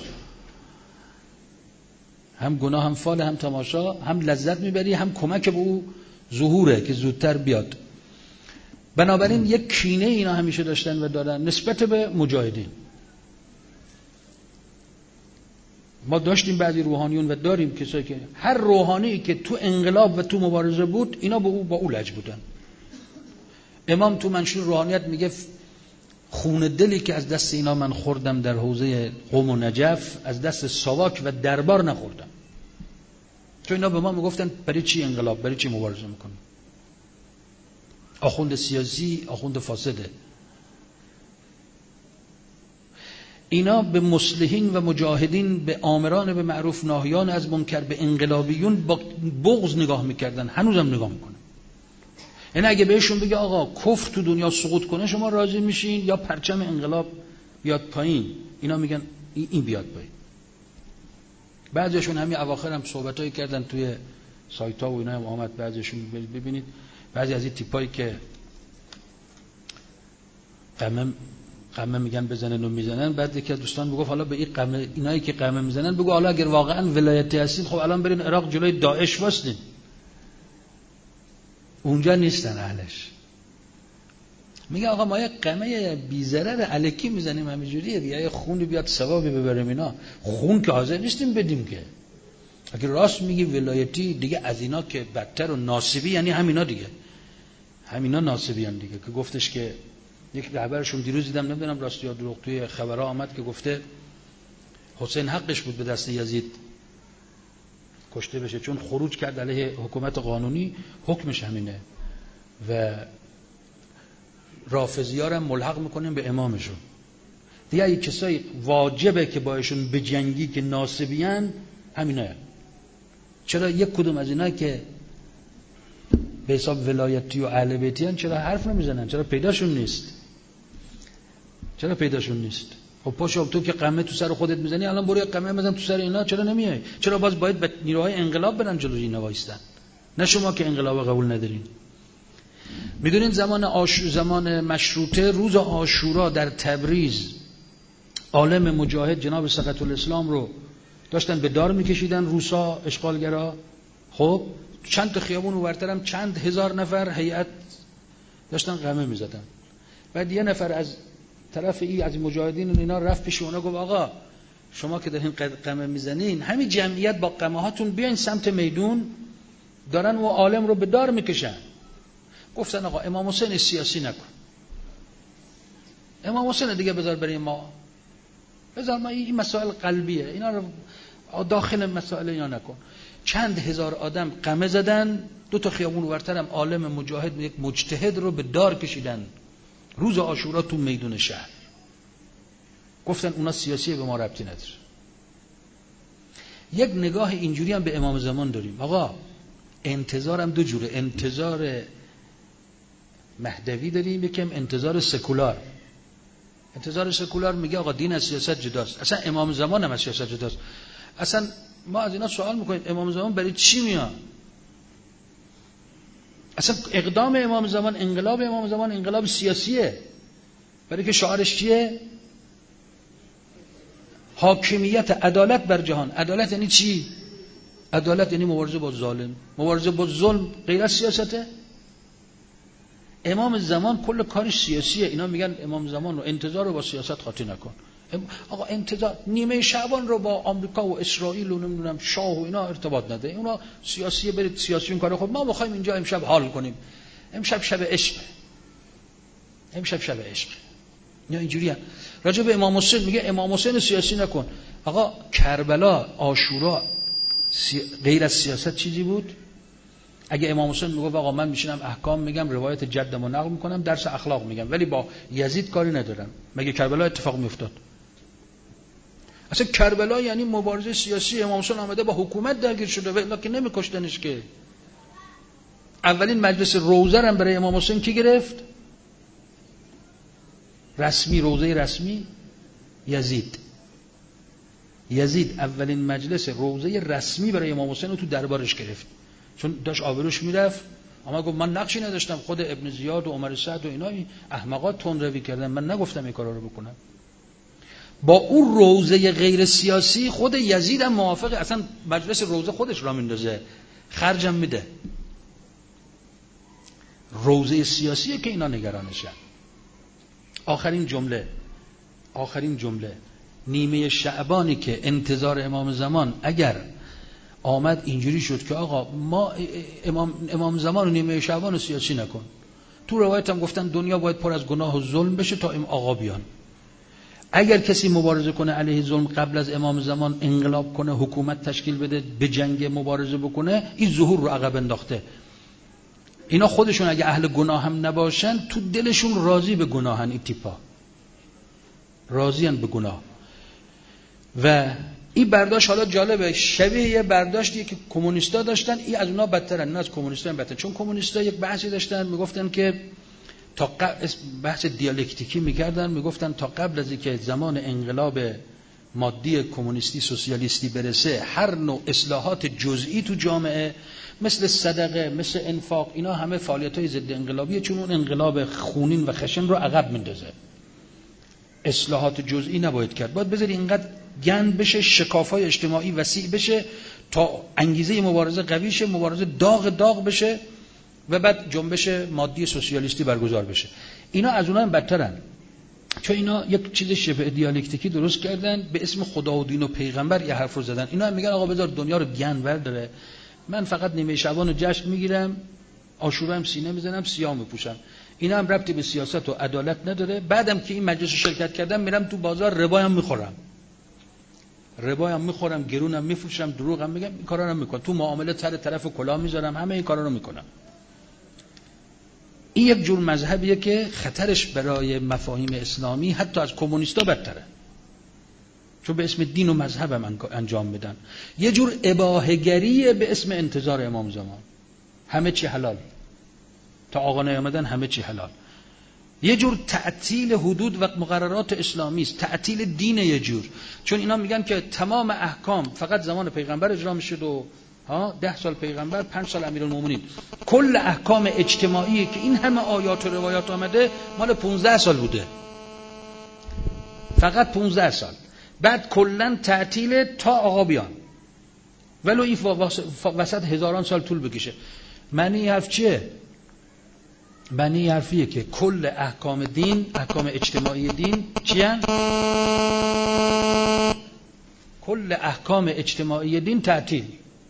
هم گناه هم فال هم تماشا، هم لذت میبری هم کمک به او ظهوره که زودتر بیاد. بنابراین یک کینه اینا همیشه داشتن و دارن نسبت به مجاهدین. ما داشتیم بعضی روحانیون و داریم کسایی که هر روحانی که تو انقلاب و تو مبارزه بود اینا با او لج بودن. امام تو منشور روحانیت میگه خون دلی که از دست اینا من خوردم در حوزه قم و نجف از دست ساواک و دربار نخوردم. چون اینا به ما میگفتن برای چی انقلاب، برای چی مبارزه میکنیم؟ آخوند سیاسی، آخوند فاسده. اینا به مصلحین و مجاهدین، به آمران به معروف ناهیان از منکر، به انقلابیون با بغض نگاه میکردن، هنوزم نگاه میکنن. یعنی اگه بهشون بگه آقا کفر تو دنیا سقوط کنه شما راضی میشین یا پرچم انقلاب بیاد پایین، اینا میگن این بیاد پایین. بعضیشون همین اواخر هم صحبتایی کردن توی سایت ها و اینا هم آمد، بعضیشون ببینید بعضی از این تیپایی که قمه میگن بزنن و میزنن، بعد یکی از دوستان میگفت حالا به این قمه، اینایی که قمه میزنن بگو حالا اگر واقعا ولایتی هستین خب الان برین عراق جلوی داعش واسطین، اونجا نیستن اهلش. میگه آقا ما یه قمه بی ضرر الکی میزنیم همینجوریه دیگه، یه خونی بیاد ثوابی ببریم، اینا خون که حاضر نیستیم بدیم که. اگه راست میگی ولایتی دیگه از اینا که بدتر و ناصبی، یعنی همینا دیگه، همینا ناصبی هم دیگه. که گفتش که یک رهبرشون دیروز دیدم، نمیدونم راست یا دروغ، توی خبرها آمد که گفته حسین حقش بود به دست یزید کشته بشه چون خروج کرد علیه حکومت قانونی، حکمش همینه. و رافضی‌ها رو ملحق میکنیم به امامشون دیگه. این کسایی واجبه که باشون بجنگی که ناصبیان همینه. چرا یک کدوم از اینا که به حساب ولایتی و اهل بیتیان چرا حرف نمیزنن؟ چرا پیداشون نیست؟ خب پاشو تو که قمه تو سر خودت میزنی، الان برو قمه بزن تو سر اینا، چرا نمیای؟ چرا باز باید به نیروهای انقلاب برن جلوی اینا وایستن؟ نه شما که انقلاب قبول ندارین. میدونین زمان مشروطه روز عاشورا در تبریز عالم مجاهد جناب سقط الاسلام رو داشتن به دار میکشیدن روسا اشغالگرا. خب چند تا خیابون اونورترم چند هزار نفر هیئت داشتن قمه میزدن. بعد یه نفر از طرف از مجاهدین اینا رفت پیش اونا گفت آقا شما که دارین قمه میزنین، همین جمعیت با قمه هاتون بیاین سمت میدون، دارن و عالم رو به دار میکشن. گفتن آقا امام حسین سیاسی نکن، امام حسین دیگه بذار بریم ما این مسائل قلبیه، اینا رو داخل مسائل اینا نکن. چند هزار آدم قمه زدن، 2 تا خیابون ورترم عالم مجاهد یک مجتهد رو به دار کشیدن روز عاشورا تو میدون شهر. گفتن اونا سیاسیه، به ما ربطی نداره. یک نگاه اینجوری هم به امام زمان داریم. آقا انتظارم 2 جوره، انتظار مهدوی داریم، یکم انتظار سکولار. انتظار سکولار میگه آقا دین از سیاست جداست، اصلا امام زمان هم از سیاست جداست. اصلا ما از اینا سوال میکنیم امام زمان برای چی میاد؟ اصلا اقدام امام زمان، انقلاب امام زمان انقلاب سیاسیه، برای که شعارش چیه؟ حاکمیت، عدالت بر جهان. عدالت یعنی چی؟ عدالت یعنی مبارزه با ظالم. مبارزه با ظلم غیر از سیاسته؟ امام زمان کل کارش سیاسیه. اینا میگن امام زمان رو انتظار رو با سیاست خاطی نکن. آقا انتظار نیمه شعبان رو با آمریکا و اسرائیل و نمیدونم شاه و اینا ارتباط نده، اونا سیاسیه، برید سیاسیون کارو خود. ما میخوایم اینجا امشب حال کنیم، امشب شب عشق، امشب شب عشق. اینا اینجوریه. راجع به امام حسین میگه امام حسین سیاسی نکن. آقا کربلا، عاشورا غیر از سیاست چیزی بود؟ اگه امام حسین میگفت آقا من میشینم احکام میگم، روایت جدمو نقل میکنم، درس اخلاق میگم، ولی با یزید کاری ندارم، مگه کربلا اتفاق میافتاد؟ اصلا کربلا یعنی مبارزه سیاسی. امام حسین آمده با حکومت درگیر شده و الا که نمیکشتنش که. اولین مجلس روزه هم برای امام حسین کی گرفت؟ رسمی، روزه رسمی یزید اولین مجلس روزه رسمی برای امام حسین رو تو دربارش گرفت، چون داشت آبروش میرفت. اما گفت من نقشی نداشتم، خود ابن زیاد و عمر سعد و اینا احمقات تندروی کردن، من نگفتم این کارا رو بکنم. با اون روزه غیر سیاسی خود یزید هم موافقه، اصلا مجلس روزه خودش را میندازه، خرجم میده. روزه سیاسیه که اینا نگرانشن. آخرین جمله نیمه شعبانی که انتظار امام زمان اگر آمد اینجوری شد که آقا ما امام زمان و نیمه شعبان رو سیاسی نکن. تو روایت هم گفتن دنیا باید پر از گناه و ظلم بشه تا این آقا بیان. اگر کسی مبارزه کنه علیه ظلم قبل از امام زمان، انقلاب کنه، حکومت تشکیل بده، به جنگ مبارزه بکنه، این ظهور رو عقب انداخته. اینا خودشون اگه اهل گناه هم نباشن تو دلشون راضی به گناهن، این تیپا راضیان به گناه. و این برداشت حالا جالبه، شبیه یه برداشتیه که کمونیستا داشتن، این از اونا بدترن، نه از کمونیستا هم بدترن. چون کمونیستا یک بحثی داشتن، میگفتن که تا بحث دیالکتیکی میکردن، میگفتن تا قبل از اینکه زمان انقلاب مادی کمونیستی سوسیالیستی برسه، هر نوع اصلاحات جزئی تو جامعه مثل صدقه، مثل انفاق، اینا همه فعالیت‌های ضد انقلابیه، چون اون انقلاب خونین و خشن رو عقب میندازه. اصلاحات جزئی نباید کرد، باید بذاری اینقدر گند بشه، شکاف‌های اجتماعی وسیع بشه تا انگیزه مبارزه قوی شه، مبارزه داغ بشه و بعد جنبش مادی سوسیالیستی برگزار بشه. اینا از اونها هم بدترن، چون اینا یک چیز شبه دیالکتیکی درست کردن، به اسم خدا و دین و پیغمبر یه حرف رو زدن. اینا هم میگن آقا بذار دنیا رو گند برداره، من فقط نیمه شعبان رو جشن میگیرم، عاشورا هم سینه میزنم، سیاه میپوشم. اینا هم ربطی به سیاست و عدالت نداره. بعدم که این مجلس شرکت کردم میرم تو بازار ربایم میخورم، گرونم میفروشم، دروغم میگم، این کارا رو میکنم، تو معامله طرف کلاه میذارم، همه این کارا رو میکنم. این یک جور مذهبیه که خطرش برای مفاهیم اسلامی حتی از کمونیستا بدتره، چون به اسم دین و مذهب هم انجام میدن. یه جور اباحه‌گریه به اسم انتظار امام زمان، همه چی حلال، تا آقا نیامدن همه چی حلال. یه جور تعطیل حدود و مقررات اسلامی است، تعطیل دین یه جور. چون اینا میگن که تمام احکام فقط زمان پیغمبر اجرا میشد و 10 سال پیغمبر، 5 سال امیرالمومنین. کل احکام اجتماعی که این همه آیات و روایات آمده مال 15 سال بوده، فقط 15 سال. بعد کلا تعطیل تا آقا بیان، ولو این وسط هزاران سال طول بکشه. معنی حرف چیه؟ معنی حرفیه که کل احکام دین، احکام اجتماعی دین چیه؟ کل احکام اجتماعی دین تعطیل.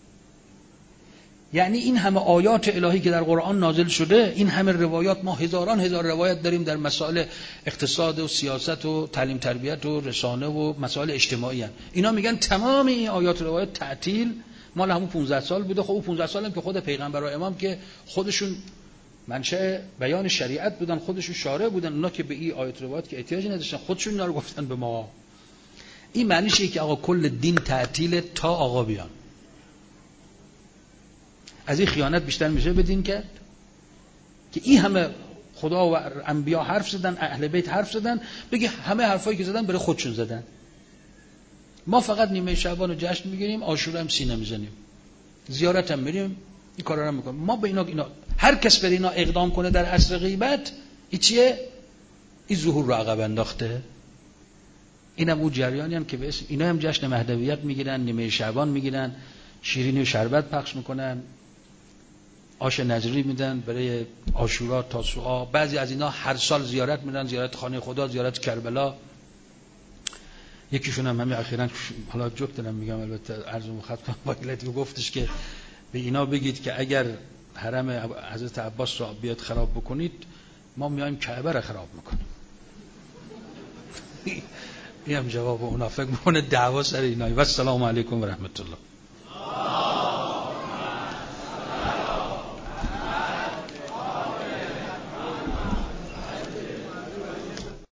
یعنی این همه آیات الهی که در قرآن نازل شده، این همه روایات، ما هزاران هزار روایت داریم در مسائل اقتصاد و سیاست و تعلیم تربیت و رسانه و مسائل اجتماعی هست. اینا میگن تمام این آیات و روایات تعطیل مال همون 15 سال بوده. خب اون 15 سال هم که خود پیغمبر و امام که خودشون منشأ بیان شریعت بودن، خودشون شارع بودن، اونا که به این آیات و روایات که احتیاجی نداشتن، خودشون اینا رو گفتن به ما. این معنیش اینه که آقا کل دین تعطیل تا آقا بیان. از این خیانت بیشتر میشه بدین کرد که این همه خدا و انبیا حرف زدن، اهل بیت حرف زدن، بگی همه حرفایی که زدن برای خودشون زدن. ما فقط نیمه شعبان رو جشن میگیریم، عاشورا هم سینه میزنیم، زیارت هم میریم، این کارا رو میکنیم. ما به اینا هر کس بر اینا اقدام کنه در عصر غیبت، این چیه؟ این ظهور رو عقب انداخته. اینم اون جریانی هم که به اسم اینا هم جشن مهدویت میگیرن، نیمه شعبان میگیرن، شیرینی و شربت پخش میکنن، آش نظری میدن برای عاشورا، تاسوعا. بعضی از اینا هر سال زیارت میدن، زیارت خانه خدا، زیارت کربلا. یکیشون هم همین اخیراً، حالا جوک دارم میگم البته، عرض خدمت وکیلتی گفتش که به اینا بگید که اگر حرم حضرت عباس رو بیاد خراب بکنید، ما میایم کعبه رو خراب میکنیم. این هم جواب اونا، فکر میکنه دعوا سر اینایی. و السلام علیکم و رحمت الله.